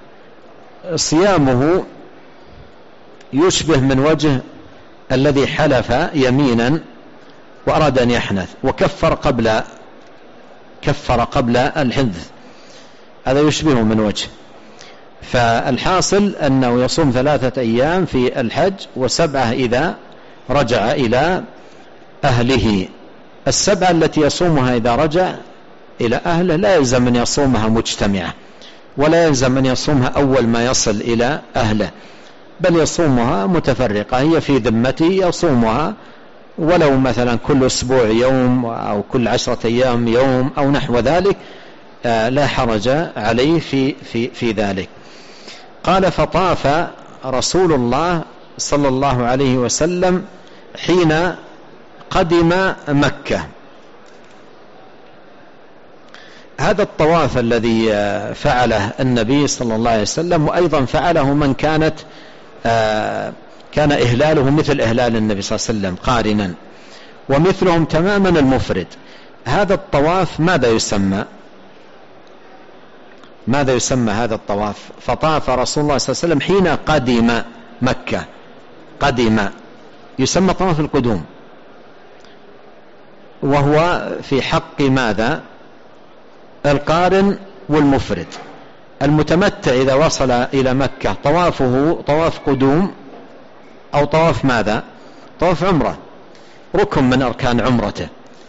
صيامه يشبه من وجه الذي حلف يمينا وأراد أن يحنث وكفر قبل كفر قبل الحنث، هذا يشبه من وجه. فالحاصل أنه يصوم ثلاثة أيام في الحج وسبعة إذا رجع إلى أهله. السبعة التي يصومها إذا رجع إلى أهله لا يلزم أن يصومها مجتمعة، ولا يلزم أن يصومها أول ما يصل إلى أهله، بل يصومها متفرقة، هي في ذمته يصومها ولو مثلا كل أسبوع يوم أو كل عشرة أيام يوم أو نحو ذلك، لا حرج عليه في, في, في ذلك. قال فطاف رسول الله صلى الله عليه وسلم حين قدم مكة، هذا الطواف الذي فعله النبي صلى الله عليه وسلم، وأيضا فعله من كانت كان إهلاله مثل إهلال النبي صلى الله عليه وسلم قارنا، ومثلهم تماما المفرد. هذا الطواف ماذا يسمى؟ ماذا يسمى هذا الطواف؟ فطاف رسول الله صلى الله عليه وسلم حين قدم مكة، قدم يسمى طواف القدوم، وهو في حق ماذا؟ القارن والمفرد. المتمتع إذا وصل إلى مكة طوافه طواف قدوم أو طواف ماذا؟ طواف عمرة، ركن من أركان عمرته،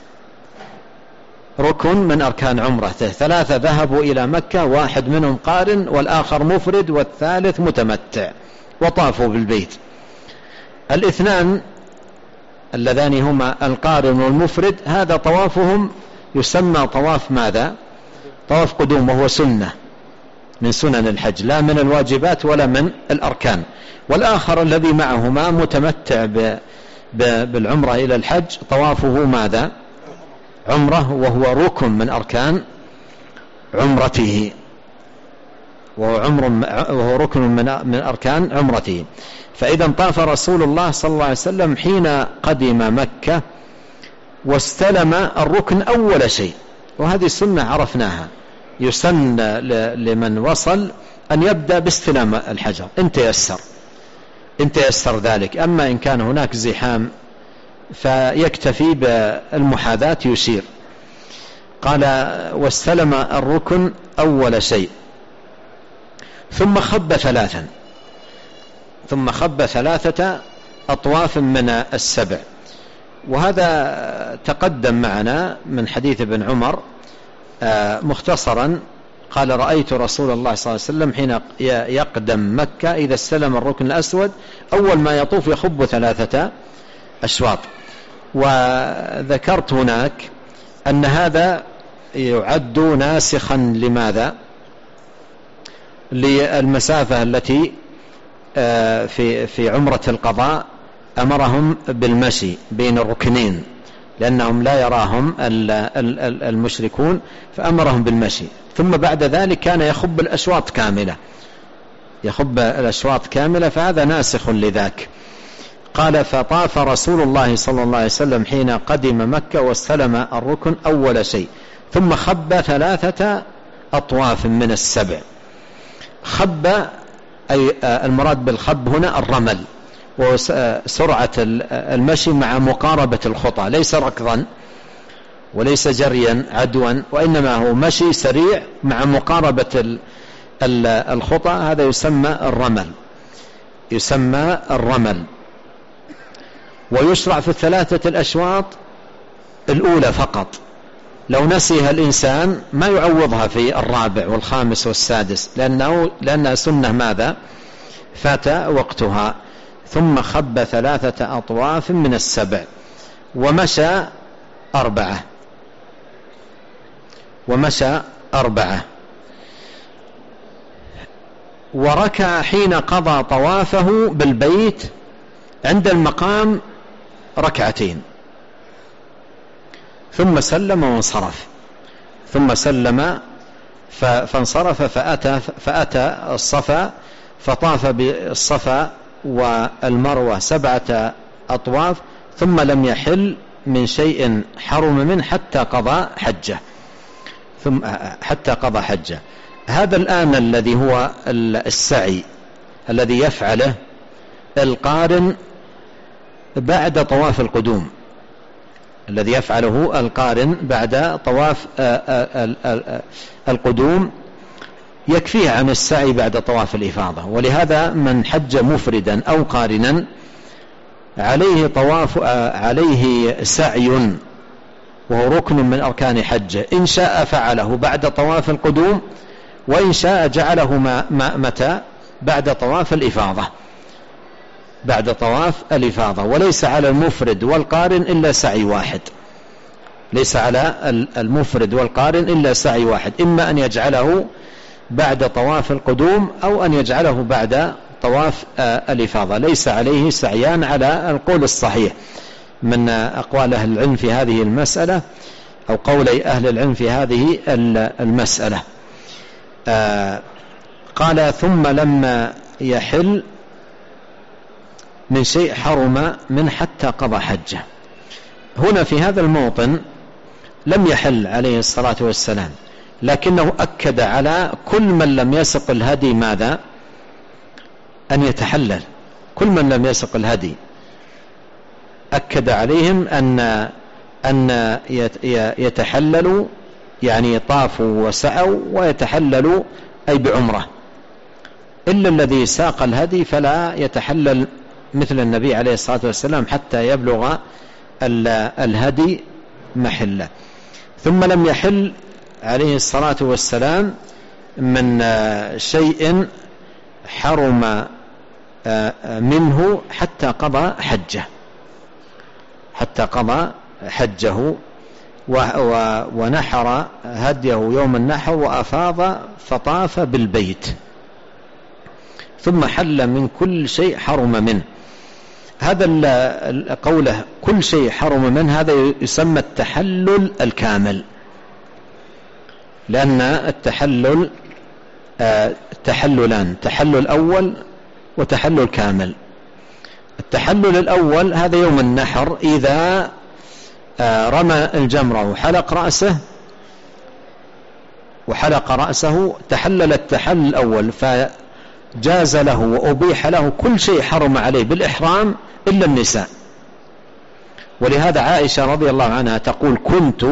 ركن من أركان عمرته. ثلاثة ذهبوا إلى مكة، واحد منهم قارن والآخر مفرد والثالث متمتع، وطافوا بالبيت. الاثنان اللذان هما القارن والمفرد هذا طوافهم يسمى طواف ماذا؟ طواف قدوم، وهو سنة من سنن الحج، لا من الواجبات ولا من الأركان. والآخر الذي معهما متمتع بالعمرة إلى الحج طوافه ماذا؟ عمرة، وهو ركن من أركان عمرته، وهو, عمر وهو ركن من أركان عمرته. فإذا طاف رسول الله صلى الله عليه وسلم حين قدم مكة واستلم الركن أول شيء، وهذه السنة عرفناها، يسن لمن وصل أن يبدأ باستلام الحجر إن تيسر، إن تيسر ذلك. أما إن كان هناك زحام فيكتفي بالمحاذاة يشير. قال واستلم الركن أول شيء، ثم خب ثلاثا، ثم خب ثلاثة أطواف من السبع. وهذا تقدم معنا من حديث ابن عمر مختصرا. قال رأيت رسول الله صلى الله عليه وسلم حين يقدم مكة إذا استلم الركن الأسود أول ما يطوف يخب ثلاثة أشواط. وذكرت هناك أن هذا يعد ناسخا لماذا؟ للمسافة التي في في عمرة القضاء أمرهم بالمشي بين الركنين، لأنهم لا يراهم المشركون فأمرهم بالمشي. ثم بعد ذلك كان يخب الأشواط كاملة، يخب الأشواط كاملة، فهذا ناسخ لذاك. قال فطاف رسول الله صلى الله عليه وسلم حين قدم مكة واستلم الركن أول شيء، ثم خب ثلاثة أطواف من السبع. خب أي المراد بالخب هنا الرمل، وسرعة المشي مع مقاربة الخطى، ليس ركضا وليس جريا عدوا، وإنما هو مشي سريع مع مقاربة الخطى، هذا يسمى الرمل، يسمى الرمل. ويشرع في الثلاثة الأشواط الأولى فقط، لو نسيها الإنسان ما يعوضها في الرابع والخامس والسادس، لأنه لأنها سنة ماذا؟ فات وقتها. ثم خب ثلاثة أطواف من السبع، ومشى أربعة، ومشى أربعة، وركع حين قضى طوافه بالبيت عند المقام ركعتين، ثم سلم وانصرف، ثم سلم فانصرف فأتى, فأتى الصفا فطاف بالصفا والمروة سبعة أطواف، ثم لم يحل من شيء حرم منه حتى قضى حجه، ثم حتى قضى حجه. هذا الآن الذي هو السعي الذي يفعله القارن بعد طواف القدوم، الذي يفعله القارن بعد طواف القدوم يكفيه عن السعي بعد طواف الإفاضة. ولهذا من حج مفردا أو قارنا عليه طواف عليه سعي، وهو ركن من أركان حجه، إن شاء فعله بعد طواف القدوم، وإن شاء جعله ما ما متى؟ بعد طواف الإفاضة، بعد طواف الإفاضة. وليس على المفرد والقارن إلا سعي واحد، ليس على المفرد والقارن إلا سعي واحد، إما أن يجعله بعد طواف القدوم أو أن يجعله بعد طواف الإفاضة، ليس عليه سعيان على القول الصحيح من أقوال أهل العلم في هذه المسألة. أو قولي أهل العلم في هذه المسألة. آه قال ثم لما يحل من شيء حرم من حتى قضى حجه. هنا في هذا الموطن لم يحل عليه الصلاة والسلام، لكنه أكد على كل من لم يسق الهدي ماذا؟ أن يتحلل. كل من لم يسق الهدي أكد عليهم أن أن يتحللوا، يعني طافوا وسعوا ويتحللوا أي بعمرة، إلا الذي ساق الهدي فلا يتحلل مثل النبي عليه الصلاة والسلام حتى يبلغ الهدي محله. ثم لم يحل عليه الصلاة والسلام من شيء حرم منه حتى قضى حجه حتى قضى حجه ونحر هديه يوم النحر وأفاض فطاف بالبيت، ثم حل من كل شيء حرم منه. هذا قوله كل شيء حرم منه هذا يسمى التحلل الكامل، لأن التحلل تحللان، تحلل أول وتحلل كامل. التحلل الأول هذا يوم النحر إذا رمى الجمرة وحلق رأسه وحلق رأسه تحلل التحلل الأول، فجاز له وأبيح له كل شيء حرم عليه بالإحرام إلا النساء. ولهذا عائشة رضي الله عنها تقول كنت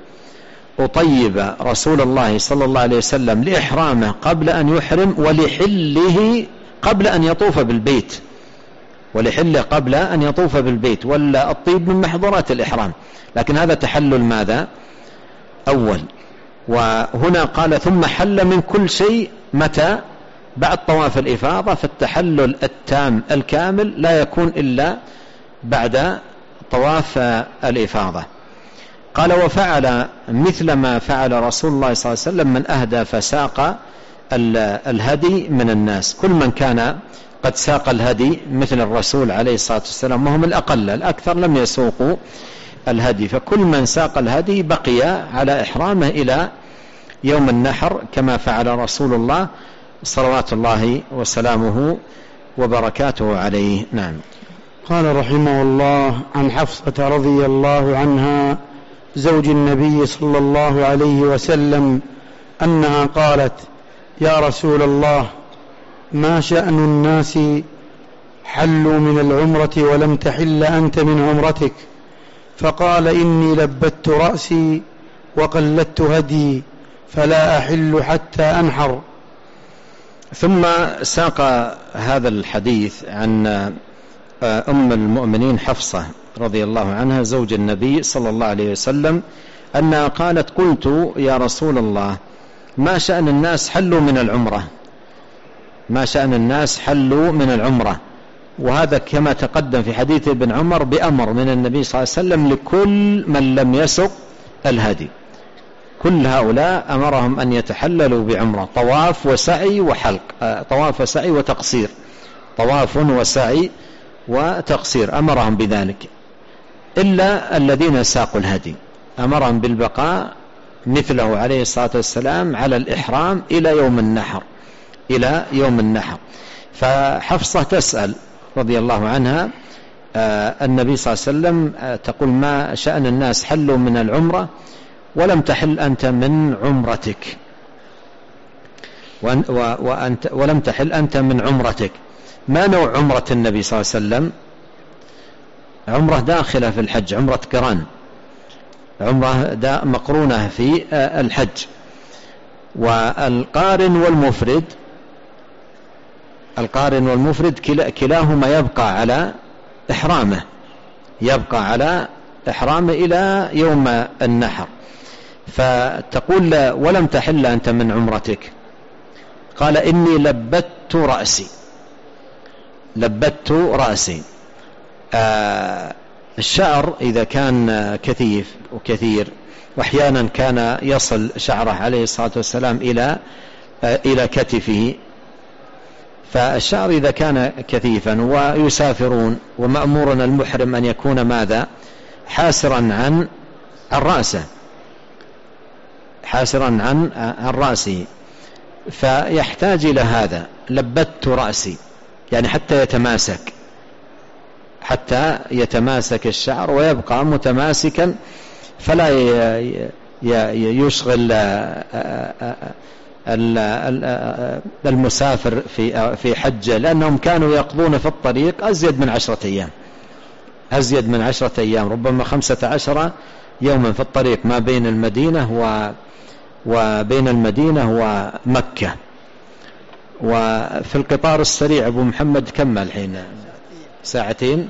أطيب رسول الله صلى الله عليه وسلم لإحرامه قبل أن يحرم ولحله قبل أن يطوف بالبيت، ولحله قبل أن يطوف بالبيت، ولا الطيب من محظورات الإحرام، لكن هذا تحلل ماذا؟ أول. وهنا قال ثم حل من كل شيء متى؟ بعد طواف الإفاضة، فالتحلل التام الكامل لا يكون إلا بعد طواف الإفاضة. قال وفعل مثل ما فعل رسول الله صلى الله عليه وسلم من أهدى فساق الهدي من الناس. كل من كان قد ساق الهدي مثل الرسول عليه الصلاة والسلام، وهم الأقل، الأكثر لم يسوقوا الهدي، فكل من ساق الهدي بقي على إحرامه إلى يوم النحر كما فعل رسول الله صلوات الله وسلامه وبركاته عليه. نعم. قال رحمه الله عن حفصة رضي الله عنها زوج النبي صلى الله عليه وسلم أنها قالت يا رسول الله ما شأن الناس حلوا من العمرة ولم تحل أنت من عمرتك؟ فقال إني لبت رأسي وقلدت هدي فلا أحل حتى أنحر. ثم ساق هذا الحديث عن أم المؤمنين حفصة رضي الله عنها زوج النبي صلى الله عليه وسلم أنها قالت قلت يا رسول الله ما شأن الناس حلوا من العمرة، ما شأن الناس حلوا من العمرة. وهذا كما تقدم في حديث ابن عمر بأمر من النبي صلى الله عليه وسلم لكل من لم يسق الهدي، كل هؤلاء أمرهم أن يتحللوا بعمرة، طواف وسعي وحلق، طواف وسعي وتقصير، طواف وسعي وتقصير، أمرهم بذلك، إلا الذين ساقوا الهدي أمرهم بالبقاء مثله عليه الصلاة والسلام على الإحرام إلى يوم النحر، إلى يوم النحر. فحفصة تسأل رضي الله عنها آه النبي صلى الله عليه وسلم آه تقول ما شأن الناس حلوا من العمرة ولم تحل أنت من عمرتك، وأن وأنت ولم تحل أنت من عمرتك. ما نوع عمرة النبي صلى الله عليه وسلم؟ عمرة داخلة في الحج، عمرة قران، عمرة مقرونة في آه الحج. والقارن والمفرد، القارن والمفرد كلاهما يبقى على إحرامه، يبقى على إحرامه إلى يوم النحر. فتقول ولم تحل أنت من عمرتك؟ قال إني لبت رأسي، لبت رأسي. آه الشعر إذا كان كثيف وكثير، وأحيانا كان يصل شعره عليه الصلاة والسلام إلى آه إلى كتفه، فالشعر إذا كان كثيفا ويسافرون ومأمورنا المحرم أن يكون ماذا؟ حاسرا عن عن رأسه، حاسرا عن عن رأسه، فيحتاج إلى هذا. لبت رأسي يعني حتى يتماسك حتى يتماسك الشعر ويبقى متماسكا، فلا يشغل المسافر في في حجه، لأنهم كانوا يقضون في الطريق أزيد من عشرة أيام أزيد من عشرة أيام ربما خمسة عشر يوما في الطريق ما بين المدينة و وبين المدينة ومكة. وفي القطار السريع أبو محمد كم الحين؟ ساعتين.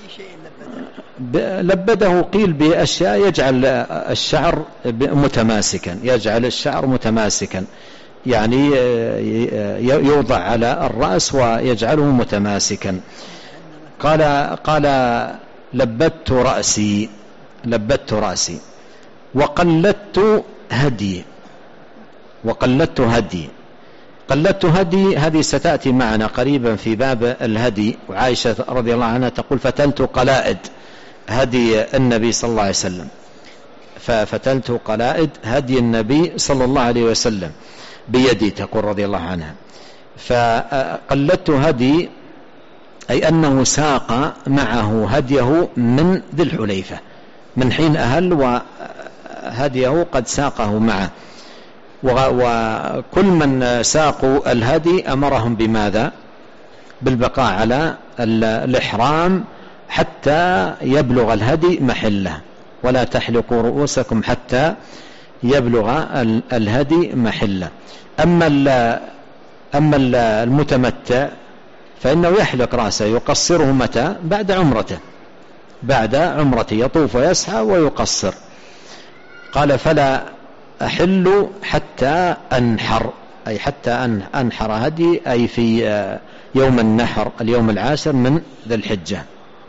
لبده قيل بأشياء يجعل الشعر متماسكا يجعل الشعر متماسكا يعني يوضع على الرأس ويجعله متماسكا. قال قال لبت رأسي لبت رأسي وقلدت هدي وقلدت هدي قلدت هدي هذه ستأتي معنا قريبا في باب الهدي. وعائشة رضي الله عنها تقول فتلت قلائد هدي النبي صلى الله عليه وسلم، ففتلت قلائد هدي النبي صلى الله عليه وسلم بيدي، تقول رضي الله عنها. فقلدت هدي أي أنه ساق معه هديه من ذي الحليفة من حين أهل وهديه قد ساقه معه. وكل من ساقوا الهدي أمرهم بماذا؟ بالبقاء على الإحرام حتى يبلغ الهدي محله، ولا تحلقوا رؤوسكم حتى يبلغ الهدي محله. أما أما المتمتع فإنه يحلق رأسه يقصره متى؟ بعد عمرته بعد عمرته يطوف ويسعى ويقصر. قال فلا أحل حتى أنحر أي حتى أن أنحر هدي أي في يوم النحر اليوم العاشر من ذي الحجة.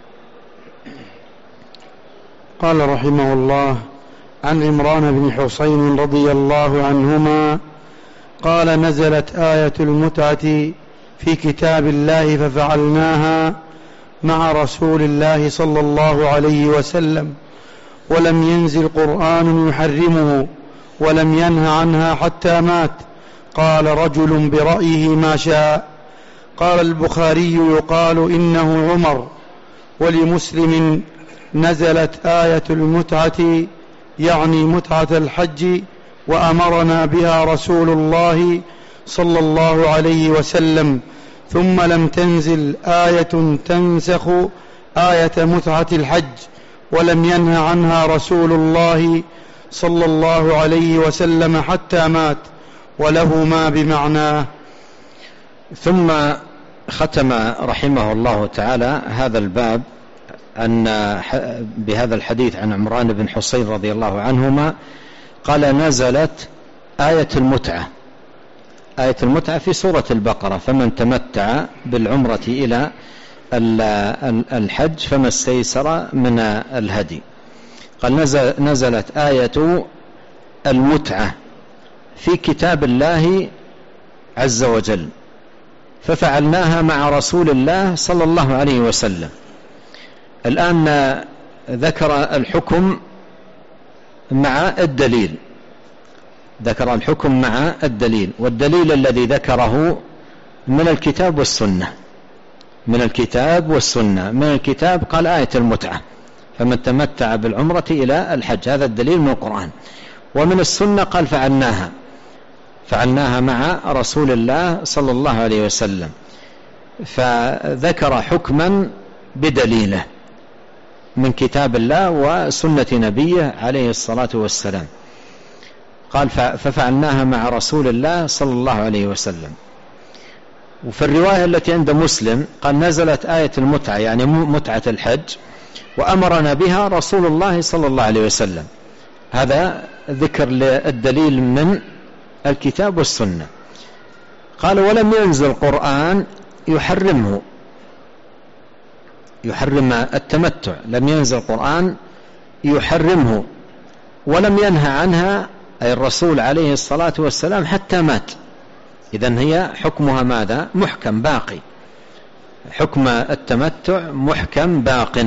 قال رحمه الله عن عمران بن حسين رضي الله عنهما قال نزلت آية المتعة في كتاب الله ففعلناها مع رسول الله صلى الله عليه وسلم ولم ينزل قرآن يحرمه ولم ينه عنها حتى مات. قال رجل برأيه ما شاء. قال البخاري يقال إنه عمر. ولمسلم نزلت آية المتعة يعني متعة الحج وأمرنا بها رسول الله صلى الله عليه وسلم، ثم لم تنزل آية تنسخ آية متعة الحج ولم ينه عنها رسول الله صلى الله عليه وسلم حتى مات، وله ما بمعناه. ثم ختم رحمه الله تعالى هذا الباب أن بهذا الحديث عن عمران بن حسين رضي الله عنهما قال نزلت آية المتعة آية المتعة في سورة البقرة فمن تمتع بالعمرة إلى الحج فما استيسر من الهدي. قال نزل نزلت آية المتعة في كتاب الله عز وجل ففعلناها مع رسول الله صلى الله عليه وسلم. الآن ذكر الحكم مع الدليل ذكر الحكم مع الدليل والدليل الذي ذكره من الكتاب والسنة من الكتاب والسنة من الكتاب قال آية المتعة فمن تمتع بالعمرة إلى الحج، هذا الدليل من القرآن. ومن السنة قال فعلناها فعلناها مع رسول الله صلى الله عليه وسلم، فذكر حكما بدليله من كتاب الله وسنة نبيه عليه الصلاة والسلام. قال ففعلناها مع رسول الله صلى الله عليه وسلم. وفي الرواية التي عند مسلم قال نزلت آية المتعة يعني متعة الحج وأمرنا بها رسول الله صلى الله عليه وسلم. هذا ذكر للدليل من الكتاب والسنة. قال ولم ينزل القرآن يحرمه يحرم التمتع، لم ينزل القرآن يحرمه ولم ينهى عنها أي الرسول عليه الصلاة والسلام حتى مات. إذن هي حكمها ماذا؟ محكم باقي، حكم التمتع محكم باق.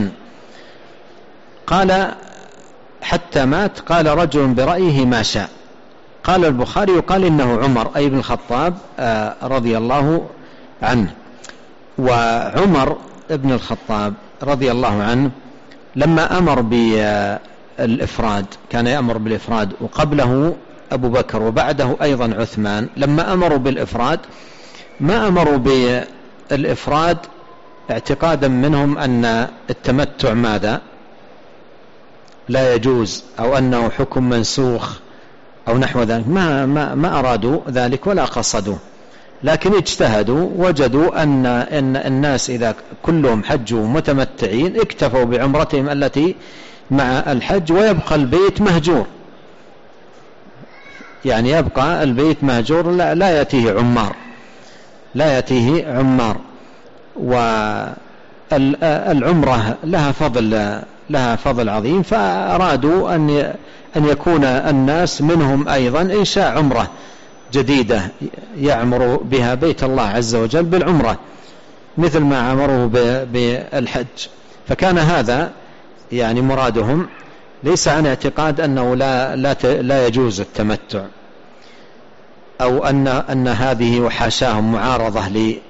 قال حتى مات. قال رجل برأيه ما شاء. قال البخاري يقال إنه عمر أي بن الخطاب رضي الله عنه. وعمر بن الخطاب رضي الله عنه لما أمر بالإفراد، كان يأمر بالإفراد، وقبله أبو بكر وبعده أيضا عثمان، لما أمروا بالإفراد ما أمروا بالإفراد اعتقادا منهم أن التمتع ماذا لا يجوز أو أنه حكم منسوخ أو نحو ذلك، ما, ما, ما أرادوا ذلك ولا قصدوا، لكن اجتهدوا وجدوا أن, أن الناس إذا كلهم حجوا متمتعين اكتفوا بعمرتهم التي مع الحج، ويبقى البيت مهجور، يعني يبقى البيت مهجور لا, لا يأتيه عمار لا يأتيه عمار. والعمرة لها فضل لها فضل عظيم، فأرادوا أن أن يكون الناس منهم أيضا إنشاء عمرة جديدة يعمر بها بيت الله عز وجل بالعمرة مثل ما عمروه بالحج. فكان هذا يعني مرادهم، ليس عن اعتقاد أنه لا, لا, لا يجوز التمتع أو أن, أن هذه وحاشاهم معارضة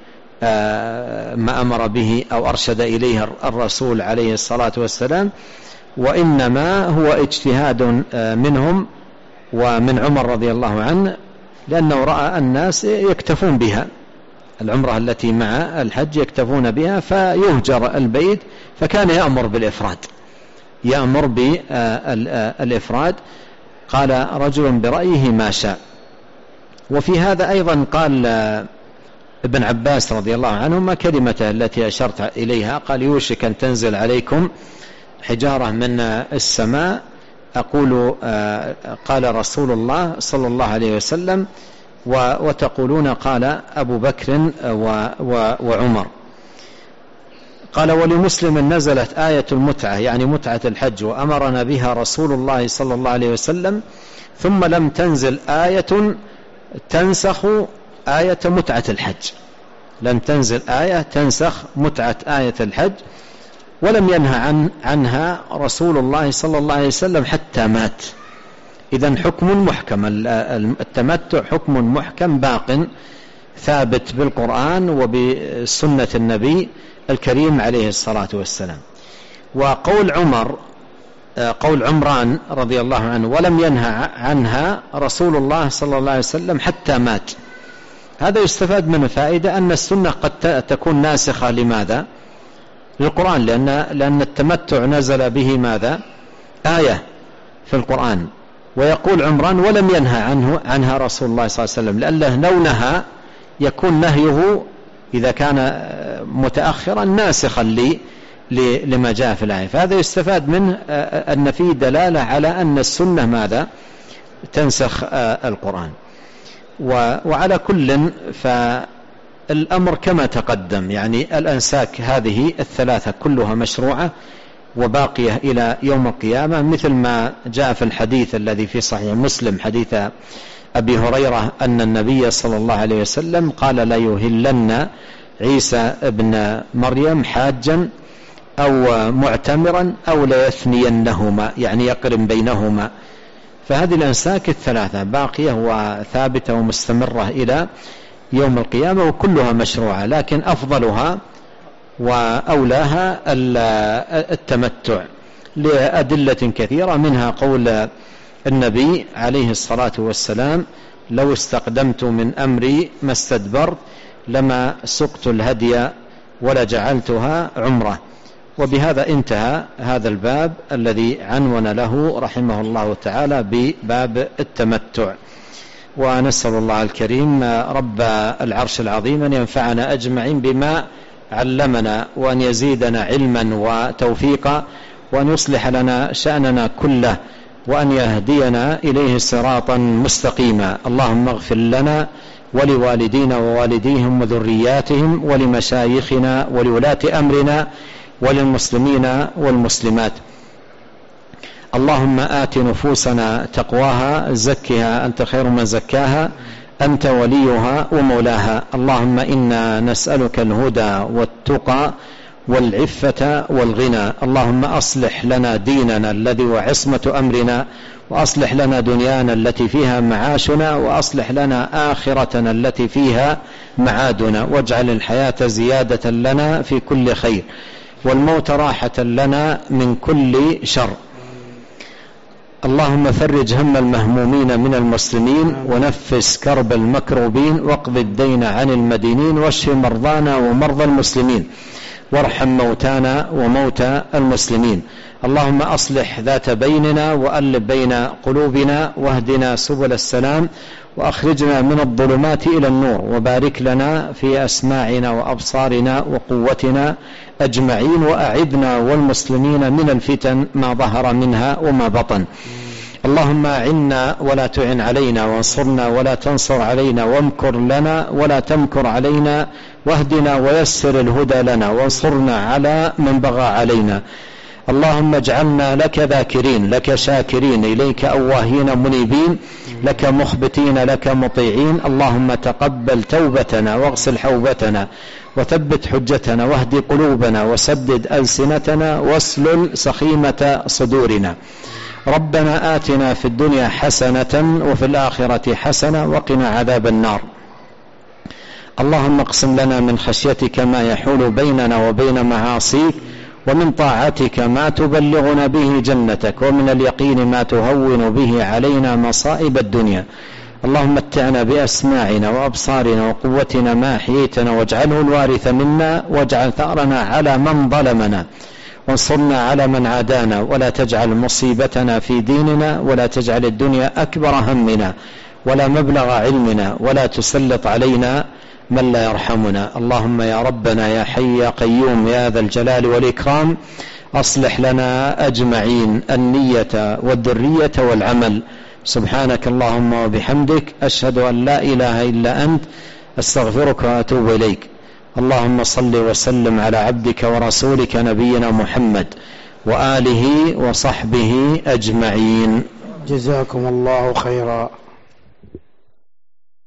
لما أمر به أو أرشد إليه الرسول عليه الصلاة والسلام، وإنما هو اجتهاد منهم ومن عمر رضي الله عنه، لأنه رأى الناس يكتفون بها، العمرة التي مع الحج يكتفون بها فيهجر البيت، فكان يأمر بالإفراد يأمر بالإفراد. قال رجل برأيه ما شاء. وفي هذا أيضا قال ابن عباس رضي الله عنهما كلمته التي أشرت إليها، قال يوشك أن تنزل عليكم حجارة من السماء، أقول قال رسول الله صلى الله عليه وسلم وتقولون قال أبو بكر وعمر. قال ولمسلم نزلت آية المتعة يعني متعة الحج وأمرنا بها رسول الله صلى الله عليه وسلم، ثم لم تنزل آية تنسخ آية متعة الحج، لم تنزل آية تنسخ متعة آية الحج، ولم ينهى عن عنها رسول الله صلى الله عليه وسلم حتى مات. إذن حكم محكم، التمتع حكم محكم باق ثابت بالقرآن وبسنة النبي الكريم عليه الصلاة والسلام. وقول عمر قول عمران رضي الله عنه ولم ينهى عنها رسول الله صلى الله عليه وسلم حتى مات، هذا يستفاد منه فائدة أن السنة قد تكون ناسخة لماذا؟ للقرآن، لأن, لأن التمتع نزل به ماذا؟ آية في القرآن. ويقول عمران ولم ينهى عنه عنها رسول الله صلى الله عليه وسلم، لأنه لو نهى يكون نهيه إذا كان متأخرا ناسخا لي لما جاء في الآية. فهذا يستفاد منه أن فيه دلالة على أن السنة ماذا؟ تنسخ القرآن. وعلى كل فالأمر كما تقدم، يعني الأنساك هذه الثلاثة كلها مشروعة وباقية إلى يوم القيامة، مثل ما جاء في الحديث الذي في صحيح مسلم حديث أبي هريرة أن النبي صلى الله عليه وسلم قال لا يهلن عيسى ابن مريم حاجا أو معتمرا أو لا يثنينهما، يعني يقرن بينهما. فهذه الأنساك الثلاثة باقية وثابتة ومستمرة إلى يوم القيامة وكلها مشروعة، لكن أفضلها وأولاها التمتع لأدلة كثيرة، منها قول النبي عليه الصلاة والسلام لو استقدمت من أمري ما استدبرت لما سقت الهدي ولا جعلتها عمرة. وبهذا انتهى هذا الباب الذي عنون له رحمه الله تعالى بباب التمتع. ونسأل الله الكريم رب العرش العظيم أن ينفعنا أجمعين بما علمنا، وأن يزيدنا علما وتوفيقا، وأن يصلح لنا شأننا كله، وأن يهدينا إليه صراطا مستقيما. اللهم اغفر لنا ولوالدينا ووالديهم وذرياتهم ولمشايخنا ولولاة أمرنا وللمسلمين والمسلمات. اللهم آت نفوسنا تقواها زكها أنت خير من زكاها أنت وليها ومولاها. اللهم إنا نسألك الهدى والتقى والعفة والغنى. اللهم أصلح لنا ديننا الذي هو عصمة أمرنا، وأصلح لنا دنيانا التي فيها معاشنا، وأصلح لنا آخرتنا التي فيها معادنا، واجعل الحياة زيادة لنا في كل خير والموت راحة لنا من كل شر. اللهم فرج هم المهمومين من المسلمين، ونفس كرب المكروبين، واقض الدين عن المدينين، واشف مرضانا ومرضى المسلمين، وارحم موتانا وموتى المسلمين. اللهم أصلح ذات بيننا، وألف بين قلوبنا، واهدنا سبل السلام، وأخرجنا من الظلمات إلى النور، وبارك لنا في أسماعنا وأبصارنا وقوتنا أجمعين، وأعذنا والمسلمين من الفتن ما ظهر منها وما بطن. اللهم أعنا ولا تعن علينا، وانصرنا ولا تنصر علينا، وامكر لنا ولا تمكر علينا، واهدنا ويسر الهدى لنا، وانصرنا على من بغى علينا. اللهم اجعلنا لك ذاكرين، لك شاكرين، إليك أواهين منيبين، لك مخبتين، لك مطيعين. اللهم تقبل توبتنا، واغسل حوبتنا، وثبت حجتنا، واهد قلوبنا، وسدد ألسنتنا، واسلل سخيمة صدورنا. ربنا آتنا في الدنيا حسنة وفي الآخرة حسنة وقنا عذاب النار. اللهم اقسم لنا من خشيتك ما يحول بيننا وبين معاصيك، ومن طاعتك ما تبلغنا به جنتك، ومن اليقين ما تهون به علينا مصائب الدنيا. اللهم متعنا بأسماعنا وأبصارنا وقوتنا ما أحييتنا، واجعله الوارث منا، واجعل ثأرنا على من ظلمنا، وانصرنا على من عادانا، ولا تجعل مصيبتنا في ديننا، ولا تجعل الدنيا أكبر همنا ولا مبلغ علمنا، ولا تسلط علينا من لا يرحمنا. اللهم يا ربنا يا حي يا قيوم يا ذا الجلال والإكرام، أصلح لنا أجمعين النية والذرية والعمل. سبحانك اللهم وبحمدك، أشهد أن لا إله إلا أنت، أستغفرك وأتوب إليك. اللهم صل وسلم على عبدك ورسولك نبينا محمد وآله وصحبه أجمعين. جزاكم الله خيرا.